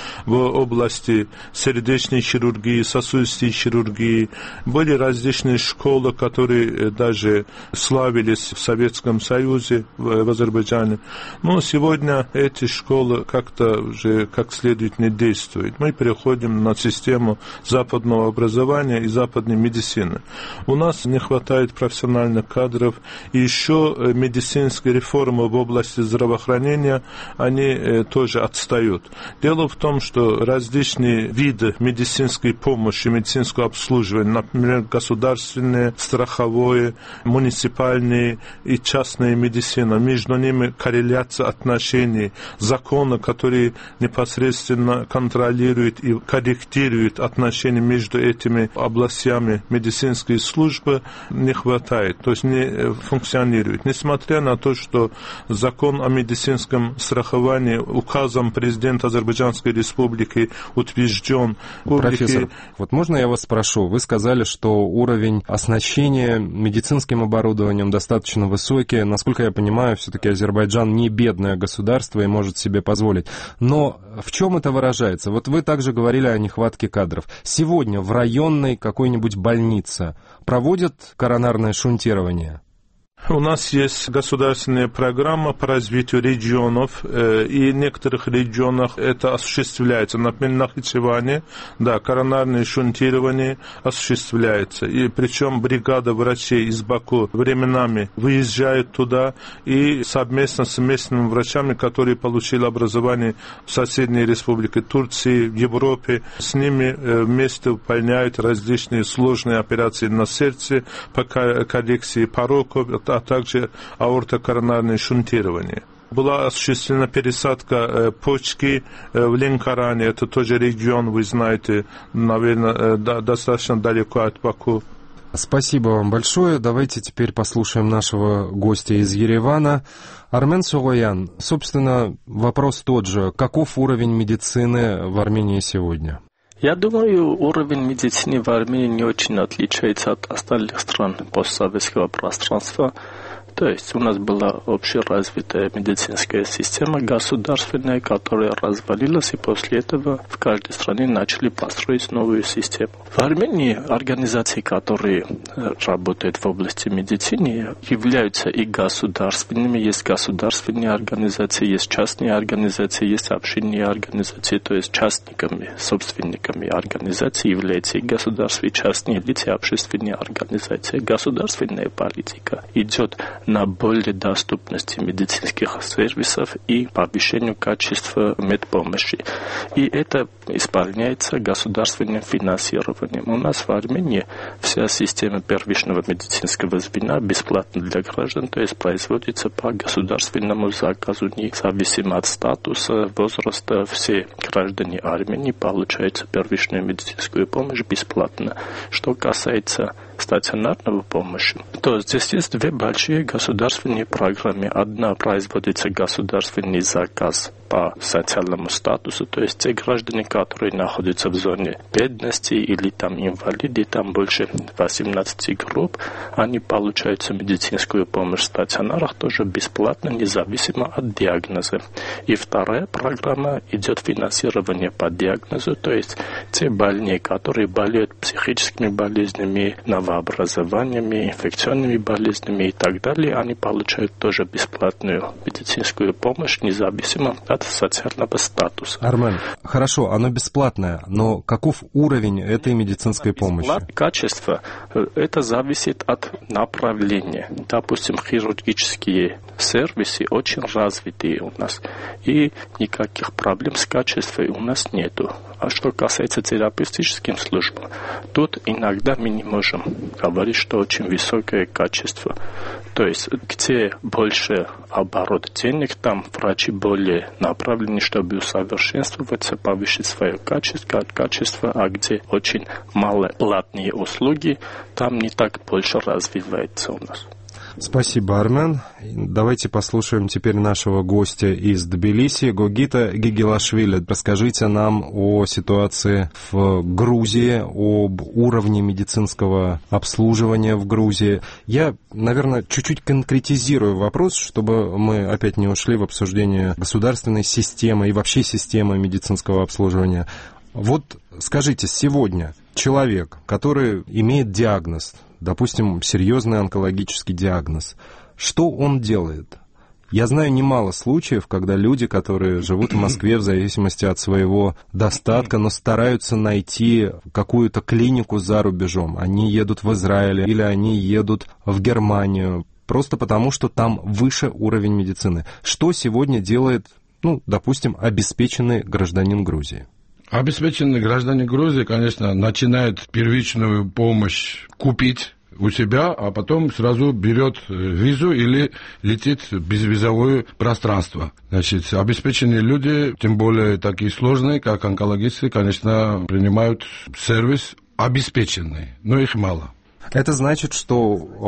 в области сердечной хирургии, сосудистой хирургии. Были различные школы, которые даже славились в Советском Союзе, в Азербайджане. Но сегодня эти школы как-то уже как следует не действуют. Мы переходим на систему западного образования и западной медицины. У нас не хватает профессиональных кадров, и еще медицинские реформы в области здравоохранения, они тоже отстают. Дело в том, что различные виды медицинской помощи, медицинского обслуживания, например, государственные, страховые, муниципальные и частные медицина, между ними корреляция отношений, законы, которые непосредственно контролируют и корректируют отношения между этими областями медицинской службы, не хватает, то есть не функционирует. Несмотря на то, что закон о медицинском страховании указом президента Азербайджанской республики утвержден. Профессор, вот можно я вас спрошу? Вы сказали, что уровень оснащения медицинским оборудованием достаточно высокий. Насколько я понимаю, все-таки Азербайджан не бедное государство и может себе позволить. Но в чем это выражается? Вот вы также говорили о нехватке кадров. Сегодня в районной какой-нибудь больнице проводят коронарное шунтирование? У нас есть государственная программа по развитию регионов, и в некоторых регионах это осуществляется. Например, на Нахичеване, да, коронарное шунтирование осуществляется. И причем бригада врачей из Баку временами выезжает туда и совместно с местными врачами, которые получили образование в соседней республике Турции, в Европе, с ними вместе выполняют различные сложные операции на сердце по коррекции пороков, а также аортокоронарное шунтирование. Была осуществлена пересадка почки в Ленкоране, это тоже регион, вы знаете, наверное, достаточно далеко от Баку. Спасибо вам большое. Давайте теперь послушаем нашего гостя из Еревана. Армен Сугоян, собственно, вопрос тот же. Каков уровень медицины в Армении сегодня? Я думаю, уровень медицины в Армении не очень отличается от остальных стран постсоветского пространства. То есть у нас была общеразвитая медицинская система государственная, которая развалилась, и после этого в каждой стране начали построить новую систему. В Армении организации, которые работают в области медицины, являются и государственными. Есть государственные организации, есть частные организации, есть общинные организации. То есть частниками, собственниками организаций являются и государство, и частные лица, и общественные организации. Государственная политика идет на более доступности медицинских сервисов и повышению качества медпомощи. И это исполняется государственным финансированием. У нас в Армении вся система первичного медицинского звена бесплатна для граждан, то есть производится по государственному заказу, независимо от статуса, возраста. Все граждане Армении получают первичную медицинскую помощь бесплатно. Что касается стационарного помощи, то здесь есть две большие государственные программы. Одна производится государственный заказ по социальному статусу, то есть те граждане, которые находятся в зоне бедности или там инвалиды, там больше восемнадцати групп, они получают медицинскую помощь в стационарах тоже бесплатно, независимо от диагноза. И вторая программа идет финансирование по диагнозу, то есть те больные, которые болеют психическими болезнями, новообразованиями, инфекционными болезнями и так далее, они получают тоже бесплатную медицинскую помощь, независимо от социального статуса. Армен, хорошо, оно бесплатное, но каков уровень этой медицинской помощи? Качество, это зависит от направления. Допустим, хирургические сервисы очень развитые у нас, и никаких проблем с качеством у нас нету. А что касается терапевтических служб, тут иногда мы не можем говорить, что очень высокое качество. То есть, где больше оборот денег, там врачи более направлены, чтобы усовершенствоваться, повысить свое качество, качество, а где очень мало платные услуги, там не так больше развивается у нас. Спасибо, Армен. Давайте послушаем теперь нашего гостя из Тбилиси, Гогита Гигелашвили. Расскажите нам о ситуации в Грузии, об уровне медицинского обслуживания в Грузии. Я, наверное, чуть-чуть конкретизирую вопрос, чтобы мы опять не ушли в обсуждение государственной системы и вообще системы медицинского обслуживания. Вот скажите, сегодня человек, который имеет диагноз, допустим, серьезный онкологический диагноз, что он делает? Я знаю немало случаев, когда люди, которые живут в Москве в зависимости от своего достатка, но стараются найти какую-то клинику за рубежом. Они едут в Израиль или они едут в Германию, просто потому что там выше уровень медицины. Что сегодня делает, ну, допустим, обеспеченный гражданин Грузии? Обеспеченный гражданин Грузии, конечно, начинает первичную помощь купить у себя, а потом сразу берет визу или летит в безвизовое пространство. Значит, обеспеченные люди, тем более такие сложные, как онкологисты, конечно, принимают сервис обеспеченный, но их мало. Это значит, что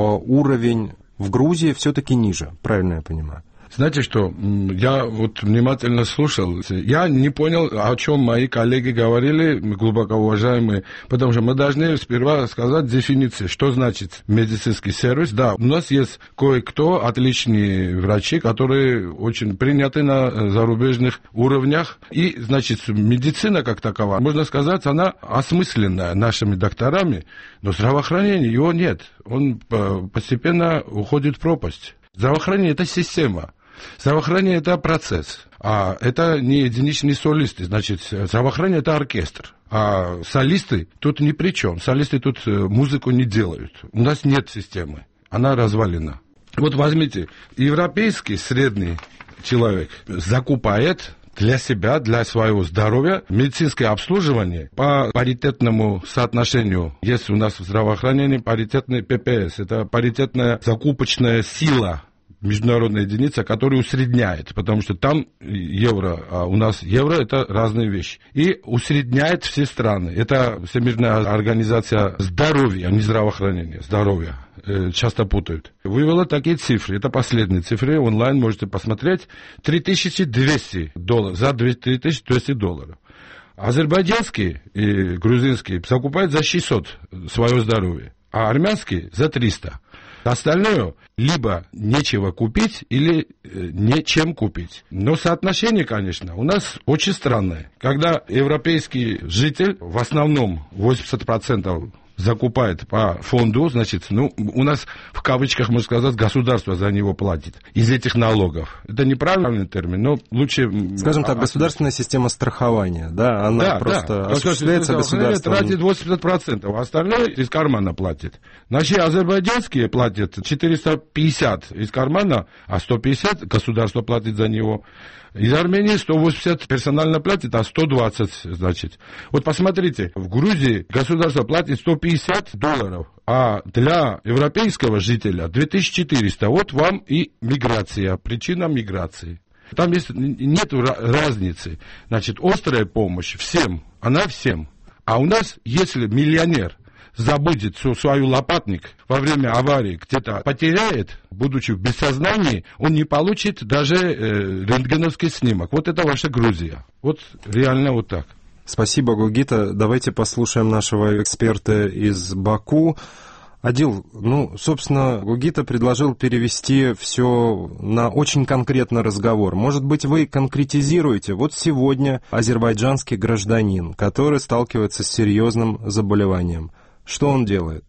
уровень в Грузии все-таки ниже, правильно я понимаю? Знаете что, я вот внимательно слушал, я не понял, о чем мои коллеги говорили, глубоко уважаемые, потому что мы должны сперва сказать дефиницию, что значит медицинский сервис. Да, у нас есть кое-кто, отличные врачи, которые очень приняты на зарубежных уровнях, и, значит, медицина как такова, можно сказать, она осмысленная нашими докторами, но здравоохранения его нет, он постепенно уходит в пропасть. Здравоохранение – это система. Здравоохранение – это процесс, а это не единичные солисты. Значит, здравоохранение – это оркестр, а солисты тут ни при чем. Солисты тут музыку не делают. У нас нет системы, она развалена. Вот возьмите, европейский средний человек закупает для себя, для своего здоровья медицинское обслуживание по паритетному соотношению. Есть у нас в здравоохранении паритетный пэ пэ эс, это паритетная закупочная сила, международная единица, которая усредняет, потому что там евро, а у нас евро – это разные вещи. И усредняет все страны. Это Всемирная организация здоровья, а не здравоохранения, здоровья. Часто путают. Вывела такие цифры. Это последние цифры. Онлайн можете посмотреть. три тысячи двести долларов. За три тысячи двести долларов. Азербайджанский и грузинский закупают за шестьсот свое здоровье, а армянский за триста. Остальное либо нечего купить, или нечем купить. Но соотношение, конечно, у нас очень странное. Когда европейский житель, в основном восемьдесят процентов закупает по фонду, значит, ну, у нас, в кавычках, можно сказать, государство за него платит из этих налогов. Это неправильный термин, но лучше... Скажем так, государственная система страхования, да, она да, просто да. осуществляется государством. Тратит восемьдесят процентов, а остальное из кармана платит. Наши азербайджанские платят четыреста пятьдесят из кармана, а сто пятьдесят государство платит за него. Из Армении сто восемьдесят персонально платит, а сто двадцать, значит. Вот посмотрите, в Грузии государство платит сто пятьдесят долларов, а для европейского жителя две тысячи четыреста. Вот вам и миграция, причина миграции. Там есть, нет разницы. Значит, острая помощь всем, она всем. А у нас, если миллионер забудет свою лопатник во время аварии, где-то потеряет, будучи в бессознании, он не получит даже э, рентгеновский снимок. Вот это ваша Грузия. Вот реально вот так. Спасибо, Гогита. Давайте послушаем нашего эксперта из Баку. Адил, ну, собственно, Гогита предложил перевести все на очень конкретный разговор. Может быть, вы конкретизируете? Вот сегодня азербайджанский гражданин, который сталкивается с серьезным заболеванием. Что он делает?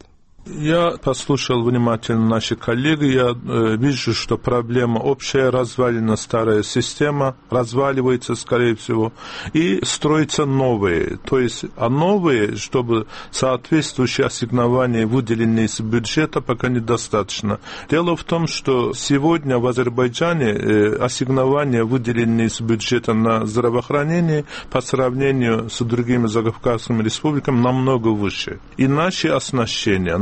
Я послушал внимательно наших коллег, я э, вижу, что проблема общая, развалена старая система, разваливается, скорее всего, и строятся новые. То есть, а новые, чтобы соответствующие ассигнования, выделенные из бюджета, пока недостаточно. Дело в том, что сегодня в Азербайджане э, ассигнования, выделенные из бюджета на здравоохранение, по сравнению с другими закавказскими республиками, намного выше. И наши оснащения,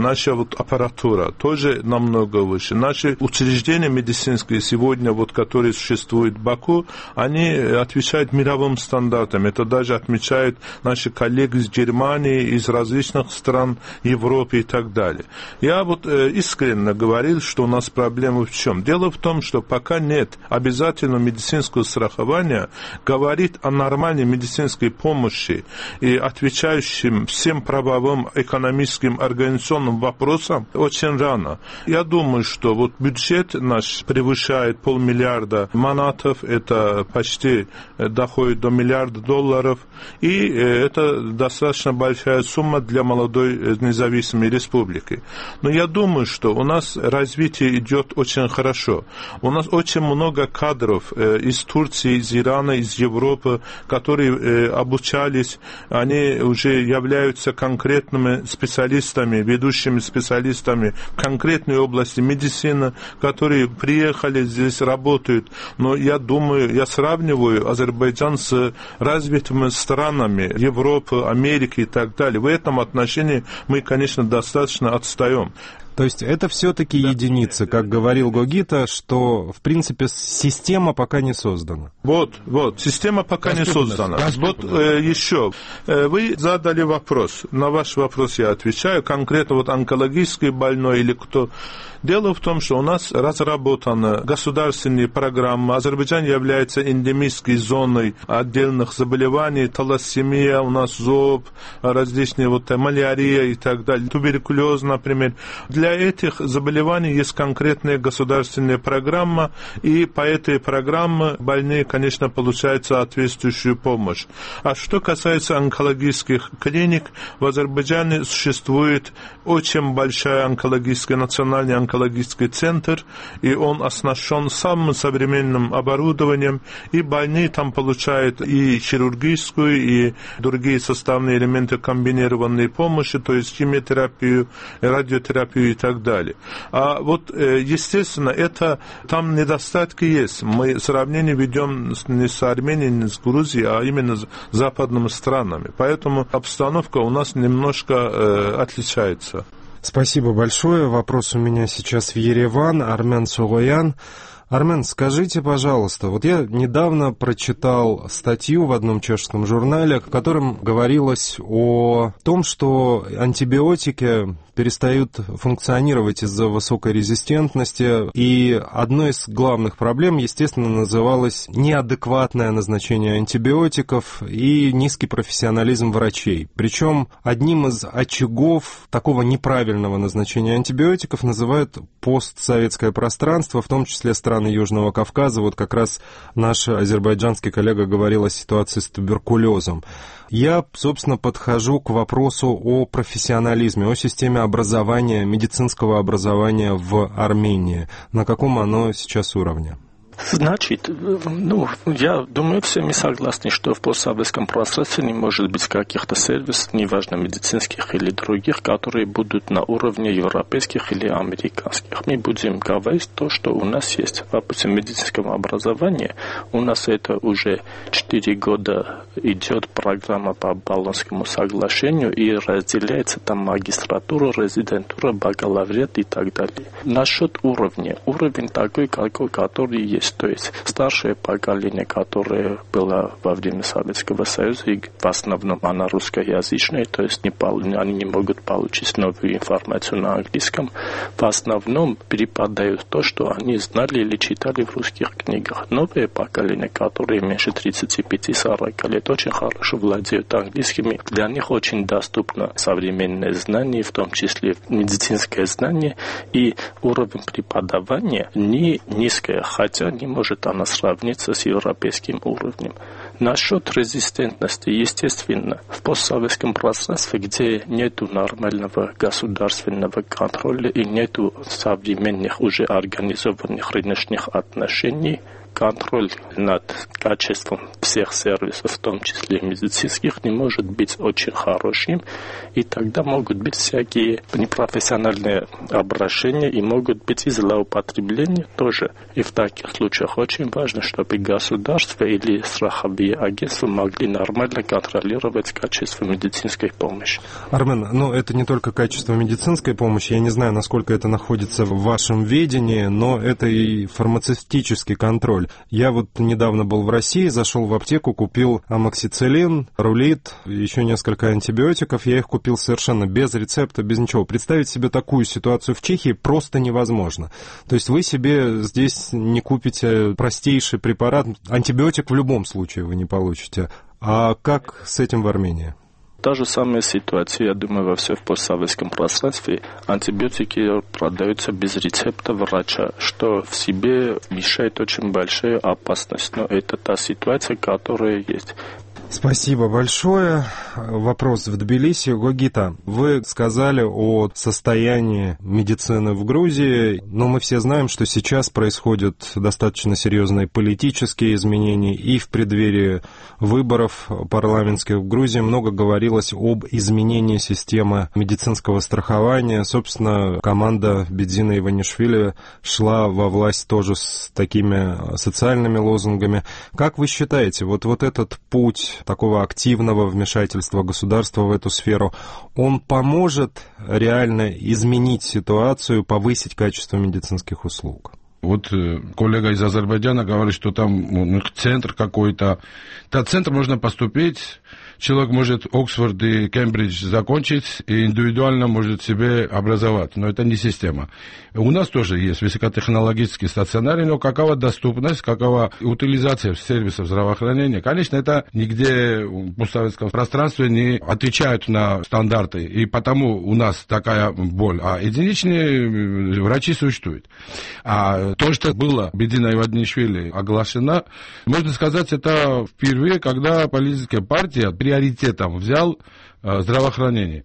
наша вот аппаратура тоже намного выше. Наши учреждения медицинские сегодня, вот, которые существуют в Баку, они отвечают мировым стандартам. Это даже отмечают наши коллеги из Германии, из различных стран Европы и так далее. Я вот э, искренне говорил, что у нас проблема в чем? Дело в том, что пока нет обязательного медицинского страхования, говорит о нормальной медицинской помощи и отвечающим всем правовым, экономическим, организационным вопросам очень рано. Я думаю, что вот бюджет наш превышает полмиллиарда манатов, это почти доходит до миллиарда долларов, и это достаточно большая сумма для молодой независимой республики. Но я думаю, что у нас развитие идет очень хорошо. У нас очень много кадров из Турции, из Ирана, из Европы, которые обучались, они уже являются конкретными специалистами, ведущими специалистами в конкретной области медицины, которые приехали здесь, работают. Но я думаю, я сравниваю Азербайджан с развитыми странами Европы, Америки и так далее. В этом отношении мы, конечно, достаточно отстаем. То есть это все-таки да. единицы, как говорил Гогита, что, в принципе, система пока не создана. Вот, вот, система пока не создана. Вот э, еще, э, вы задали вопрос, на ваш вопрос я отвечаю, конкретно вот онкологический больной или кто. Дело в том, что у нас разработана государственная программа. Азербайджан является эндемической зоной отдельных заболеваний, талассемия, у нас зоб, различные вот малярия и так далее, туберкулез, например. Для этих заболеваний есть конкретная государственная программа, и по этой программе больные, конечно, получают соответствующую помощь. А что касается онкологических клиник, в Азербайджане существует очень большая онкологическая, национальная онкологический центр, и он оснащен самым современным оборудованием, и больные там получают и хирургическую, и другие составные элементы комбинированной помощи, то есть химиотерапию, радиотерапию и так далее. А вот, естественно, это там недостатки есть. Мы сравнение ведем не с Арменией, не с Грузией, а именно с западными странами. Поэтому обстановка у нас немножко э, отличается. Спасибо большое. Вопрос у меня сейчас в Ереван. Армен Сугоян. Армен, скажите, пожалуйста, вот я недавно прочитал статью в одном чешском журнале, в котором говорилось о том, что антибиотики перестают функционировать из-за высокой резистентности, и одной из главных проблем, естественно, называлось неадекватное назначение антибиотиков и низкий профессионализм врачей. Причем одним из очагов такого неправильного назначения антибиотиков называют постсоветское пространство, в том числе страны Южного Кавказа. Вот как раз наш азербайджанский коллега говорил о ситуации с туберкулезом. Я, собственно, подхожу к вопросу о профессионализме, о системе образования, медицинского образования в Армении. На каком оно сейчас уровне? Значит, ну, я думаю, все мы согласны, что в постсоветском пространстве не может быть каких-то сервисов, неважно, медицинских или других, которые будут на уровне европейских или американских. Мы будем говорить то, что у нас есть. Допустим, в медицинском образовании у нас это уже четыре года идет программа по Болонскому соглашению, и разделяется там магистратура, резидентура, бакалавриат и так далее. Насчет уровня. Уровень такой, какой, который есть. То есть старшее поколение, которое было во время Советского Союза, и в основном оно русскоязычное, то есть не, они не могут получить новую информацию на английском, в основном перепадают то, что они знали или читали в русских книгах. Новое поколение, которое меньше тридцати пяти сорока лет, очень хорошо владеют английским, для них очень доступно современное знание, в том числе медицинское знание, и уровень преподавания не низкий, хотя не может она сравниться с европейским уровнем. Насчет резистентности, естественно, в постсоветском пространстве, где нет нормального государственного контроля и нет современных уже организованных рыночных отношений, контроль над качеством всех сервисов, в том числе медицинских, не может быть очень хорошим, и тогда могут быть всякие непрофессиональные обращения и могут быть и злоупотребления тоже. И в таких случаях очень важно, чтобы государство или страховые агентства могли нормально контролировать качество медицинской помощи. Армен, ну это не только качество медицинской помощи, я не знаю, насколько это находится в вашем ведении, но это и фармацевтический контроль. Я вот недавно был в России, зашел в аптеку, купил амоксициллин, рулит, еще несколько антибиотиков, я их купил совершенно без рецепта, без ничего. Представить себе такую ситуацию в Чехии просто невозможно. То есть вы себе здесь не купите простейший препарат, антибиотик в любом случае вы не получите. А как с этим в Армении? Та же самая ситуация, я думаю, во всем постсоветском пространстве. Антибиотики продаются без рецепта врача, что в себе мешает очень большую опасность. Но это та ситуация, которая есть. Спасибо большое. Вопрос в Тбилиси. Гогита, вы сказали о состоянии медицины в Грузии, но мы все знаем, что сейчас происходят достаточно серьезные политические изменения, и в преддверии выборов парламентских в Грузии много говорилось об изменении системы медицинского страхования. Собственно, команда Бедзина Иванишвили шла во власть тоже с такими социальными лозунгами. Как вы считаете, вот, вот этот путь такого активного вмешательства государства в эту сферу, он поможет реально изменить ситуацию, повысить качество медицинских услуг? Вот коллега из Азербайджана говорит, что там ну, центр какой-то. Да, центр можно поступить, человек может Оксфорд и Кембридж закончить и индивидуально может себе образовать, но это не система. У нас тоже есть высокотехнологический стационар, но какова доступность, какова утилизация сервисов здравоохранения, конечно, это нигде в постсоветском пространстве не отвечают на стандарты, и потому у нас такая боль. А единичные врачи существуют. А то, что было Бедзина Иванишвили оглашено, можно сказать, это впервые, когда политическая партия приоритетом взял здравоохранение.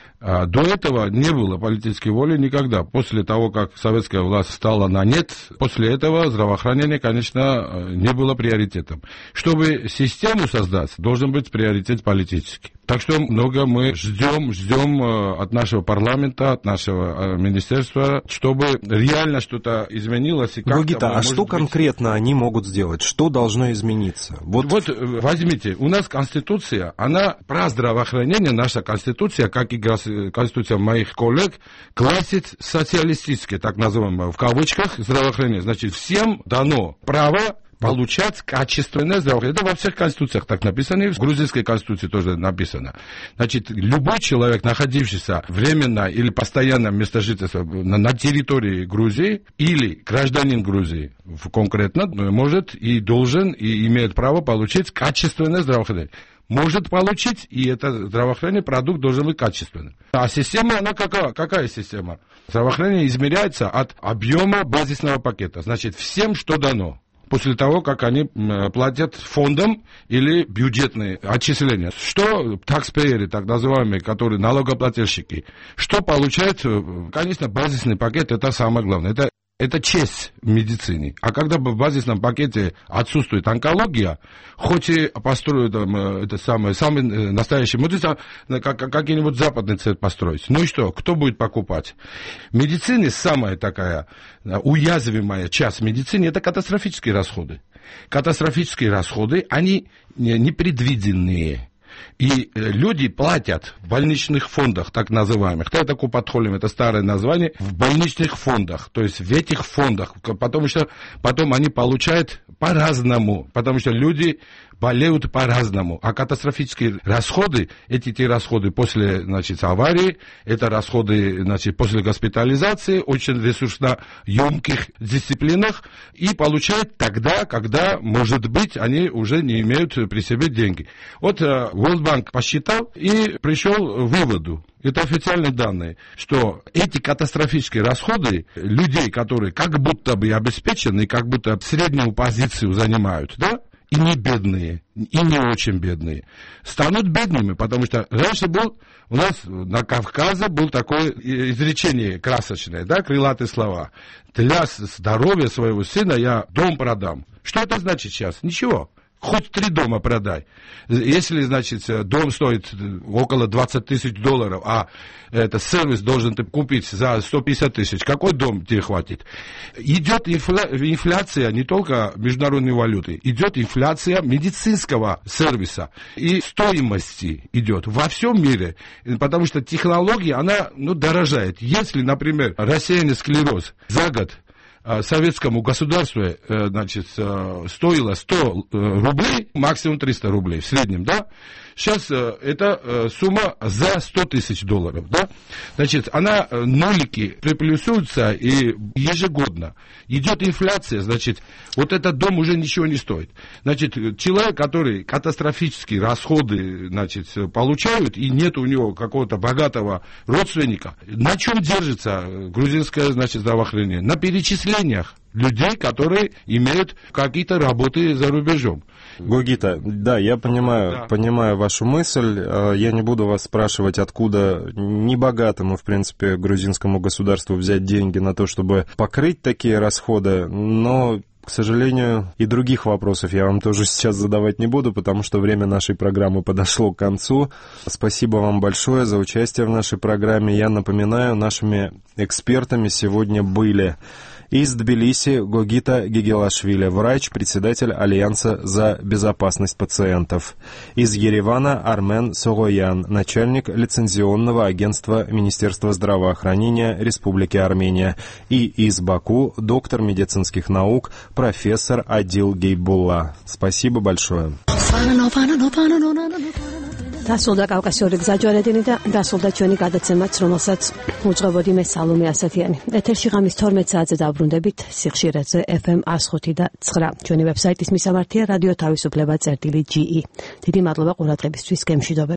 До этого не было политической воли никогда. После того, как советская власть стала на нет, после этого здравоохранение, конечно, не было приоритетом. Чтобы систему создать, должен быть приоритет политический. Так что много мы ждем, ждем от нашего парламента, от нашего министерства, чтобы реально что-то изменилось. Гогита, а что быть... конкретно они могут сделать? Что должно измениться? Вот... вот возьмите, у нас Конституция, она про здравоохранение, наша Конституция, как и Конституция моих коллег, классит социалистически, так называемое, в кавычках, здравоохранение. Значит, всем дано право получать качественное здравоохранение. Это во всех конституциях так написано, и в грузинской конституции тоже написано. Значит, любой человек, находившийся временно или постоянно место жительства на, на территории Грузии, или гражданин Грузии конкретно, может и должен, и имеет право получить качественное здравоохранение. Может получить, и это здравоохранение, продукт должен быть качественным. А система, она какая? Какая система? Здравоохранение измеряется от объема базисного пакета. Значит, всем, что дано. После того, как они платят фондом или бюджетные отчисления. Что такспейеры, так называемые, которые налогоплательщики, что получают? Конечно, базисный пакет, это самое главное. Это Это честь в медицине. А когда в базисном пакете отсутствует онкология, хоть и построят там, это самое, самый настоящий медицина, как, какой-нибудь западный центр построить. Ну и что? Кто будет покупать? В медицине самая такая уязвимая часть медицины – это катастрофические расходы. Катастрофические расходы, они непредвиденные. И люди платят в больничных фондах, так называемых. Это купат-холим, это старое название, в больничных фондах. То есть в этих фондах, потому что потом они получают по-разному, потому что люди болеют по-разному. А катастрофические расходы, эти те расходы после, значит, аварии, это расходы, значит, после госпитализации, очень ресурсно емких дисциплинах, и получают тогда, когда, может быть, они уже не имеют при себе деньги. Вот World Bank посчитал и пришел к выводу, это официальные данные, что эти катастрофические расходы людей, которые как будто бы обеспечены, как будто среднюю позицию занимают, да, и не бедные, и не очень бедные, станут бедными, потому что раньше был, у нас на Кавказе был такое изречение красочное, да, крылатые слова. Для здоровья своего сына я дом продам. Что это значит сейчас? Ничего. Хоть три дома продай. Если, значит, дом стоит около двадцать тысяч долларов, а это сервис должен ты купить за сто пятьдесят тысяч, какой дом тебе хватит? Идет инфля... инфляция не только международной валюты, идет инфляция медицинского сервиса и стоимости идет во всем мире, потому что технология, она, ну, дорожает. Если, например, рассеянный склероз за год советскому государству, значит, стоило сто рублей, максимум триста рублей в среднем, да? Сейчас эта сумма за сто тысяч долларов, да? Значит, она, нолики приплюсуются и ежегодно. Идет инфляция, значит, вот этот дом уже ничего не стоит. Значит, человек, который катастрофические расходы, значит, получает, и нет у него какого-то богатого родственника, на чем держится грузинское, значит, здравоохранение? На перечислениях людей, которые имеют какие-то работы за рубежом. Гогита, да, я понимаю, да. понимаю вашу мысль. Я не буду вас спрашивать, откуда небогатому, в принципе, грузинскому государству взять деньги на то, чтобы покрыть такие расходы, но... К сожалению, и других вопросов я вам тоже сейчас задавать не буду, потому что время нашей программы подошло к концу. Спасибо вам большое за участие в нашей программе. Я напоминаю, нашими экспертами сегодня были из Тбилиси Гогита Гигелашвили, врач, председатель Альянса за безопасность пациентов. Из Еревана Армен Согоян, начальник лицензионного агентства Министерства здравоохранения Республики Армения. И из Баку доктор медицинских наук, профессор Адил Гейбулла. Спасибо большое. დასრულდა კავკასიური გზაჯვარედინი და დასრულდა ჩვენი გადაცემაც, რომელსაც უძღვებოდი მე სალომე ასათიანი. ეთერში ღამის თორმეტ საათზე დავბრუნდებით სიხშირეზე ეფ ემ one oh five და nine. ჩვენი ვებსაიტის მისამართია რადიო თავისუფლება წერტილი ჯი ი. დიდი მადლობა ყურადღებისთვის, გემშვიდობებით.